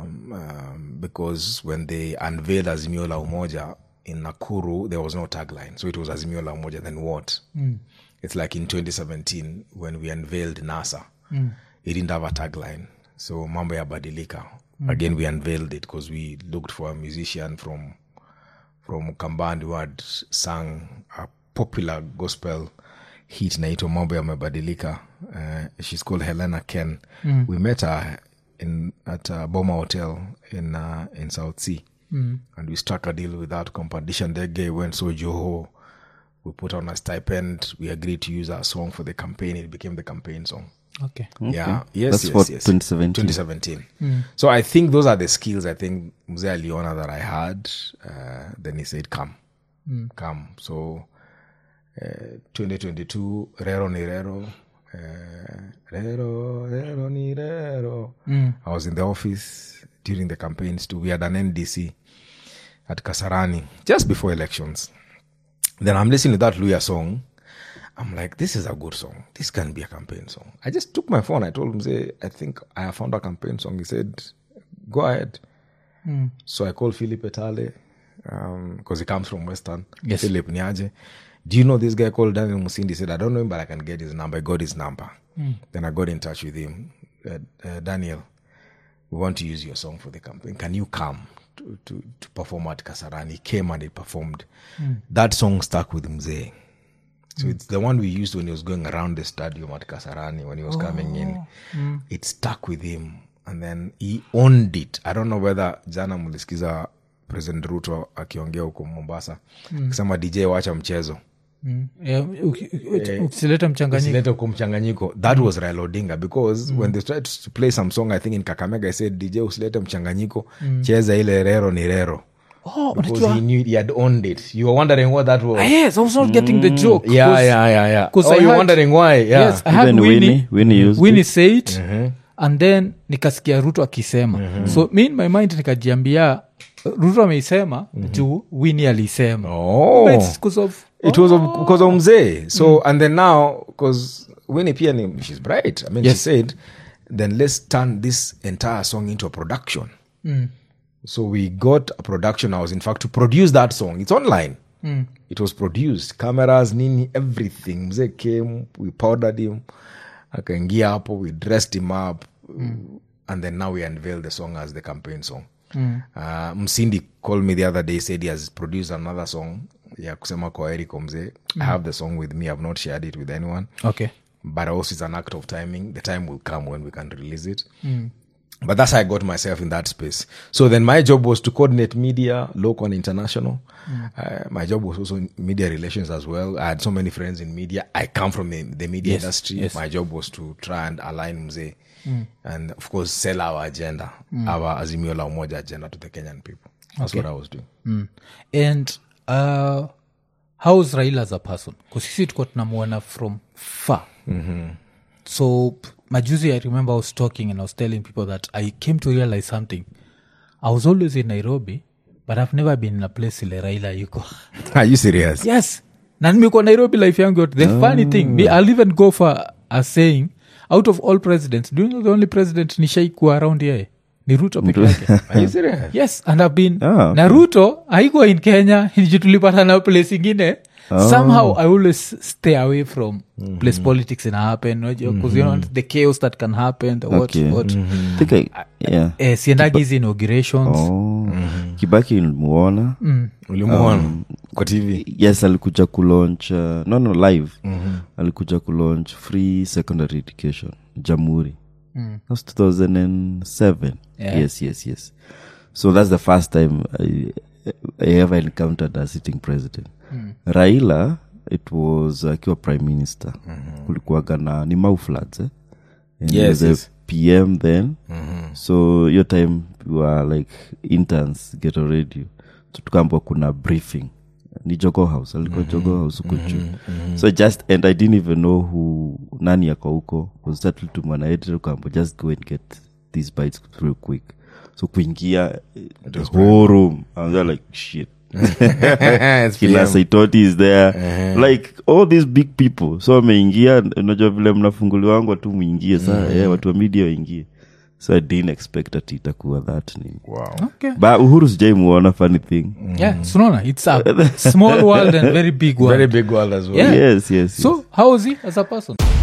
Because when they unveiled Azimio la Umoja in Nakuru, there was no tagline. So it was Azimio la Umoja, then what? It's like in 2017 when we unveiled NASA. It didn't have a tagline. So mambo ya badilika. Again, we unveiled it because we looked for a musician from Kambandi who had sung a popular gospel hit naito mambo ya mabadilika. She's called Helena Ken. We met her at Boma Hotel in South Sea. And we struck a deal without competition. The guy went so Joho. We put on a stipend. We agreed to use our song for the campaign. It became the campaign song. Okay. Yeah. Yes. That's 2017. So I think those are the skills I think Mzee aliona that I had. Then he said, come. So 2022, Rero ni Rero. Rero ni Rero. I was in the office during the campaigns too. We had an NDC at Kasarani just before elections. Then I'm listening to that Luya song. I'm like, this is a good song. This can be a campaign song. I just took my phone. I told him, say, I think I have found a campaign song. He said, go ahead. So I called Philip Etale, because he comes from Western. Yes. Philip Niaje. Do you know this guy called Daniel Musindi? He said, I don't know him, but I can get his number. I got his number. Then I got in touch with him. Daniel, we want to use your song for the campaign. Can you come to perform at Kasarani? He came and he performed. That song stuck with Mzee. So it's the one we used when he was going around the stadium at Kasarani, when he was coming in. It stuck with him. And then he owned it. I don't know whether jana mulisikiza President Ruto akiongea huko Mombasa. Kisema DJ wacha mchezo. Usileta mchanganyiko. That was Raila Odinga, because when they tried to play some song, I think in Kakamega, I said, DJ usilete mchanganyiko, cheza ile Rero ni Rero. Because he knew he had owned it. You were wondering what that was. Yes, I was not getting the joke. Yeah. Because you were wondering why. Yeah. Yes, I had Winnie used Winnie say it, and then nikasikia Ruto akisema. So me in my mind nikajiambia Ruto ameisema juu Winnie alisema. But it's because of because of Mzee. So and then now, because Winnie pia she's bright. I mean, she said, then let's turn this entire song into a production. So we got a production house, in fact, to produce that song. It's online. It was produced, cameras, nini, everything. Mzee came, we powdered him, akaingia hapo, we dressed him up, and then now we unveiled the song as the campaign song. Msindi called me the other day, said he has produced another song. Yeah, kusema kwa Eriko Mzee. I have the song with me. I've not shared it with anyone. Okay. But also it's an act of timing. The time will come when we can release it. But that's how I got myself in that space. So then my job was to coordinate media, local and international. My job was also media relations as well. I had so many friends in media. I come from the media industry. Yes. My job was to try and align Mzee and, of course, sell our agenda, our Azimio la Umoja agenda to the Kenyan people. That's what I was doing. And how's Raila as a person? Because sisi tuko tunamuona from far. So majuzi I remember I was talking and I was telling people that I came to realize something. I was always in Nairobi, but I've never been in a place ile Raila yuko. Are you serious? Yes. Na nimekuwa Nairobi life yangu yote. The funny thing, I'll even go for a saying, out of all presidents, do you know the only president nishaikuwa around here? Ni Ruto peke yake. Are you serious? Yes, and I've been na Ruto haikuwa in Kenya, tulipata na place ingine. Somehow I always stay away from place politics in happen, because you know the chaos that can happen, the what. Siendagi hizi inaugurations. Kibaki ulimuona. Ulimuona kwa TV? Yes, alikuja kulaunch live. Alikuja kulaunch free secondary education Jamhuri. That's 2007. Yes. So that's the first time I ever encountered a sitting president. Raila, it was akiwa prime minister. Kulikuwaga na ni Mau floods, And he was a PM then. So your time we were like interns, get a radio. So tukaambiwa kuna briefing. Ni Jogoo House, alikuwa Jogoo House huko juu. So and I didn't even know who nani yako huko. Was that to my editor tukaambiwa just go and get these bites real quick. So kuingia the whole room, I was like shit. Kila Saitoti is there, like all these big people. So ameingia, unajua vile mnafunguliwa wangu watu muingie saa watu wa media waingie. So I didn't expect that itakuwa that name. Wow. Okay. But Uhuru sijaimuona, funny thing. Yeah, so it's a small world and very big world. Very big world as well. Yeah. Yes. So how is he as a person?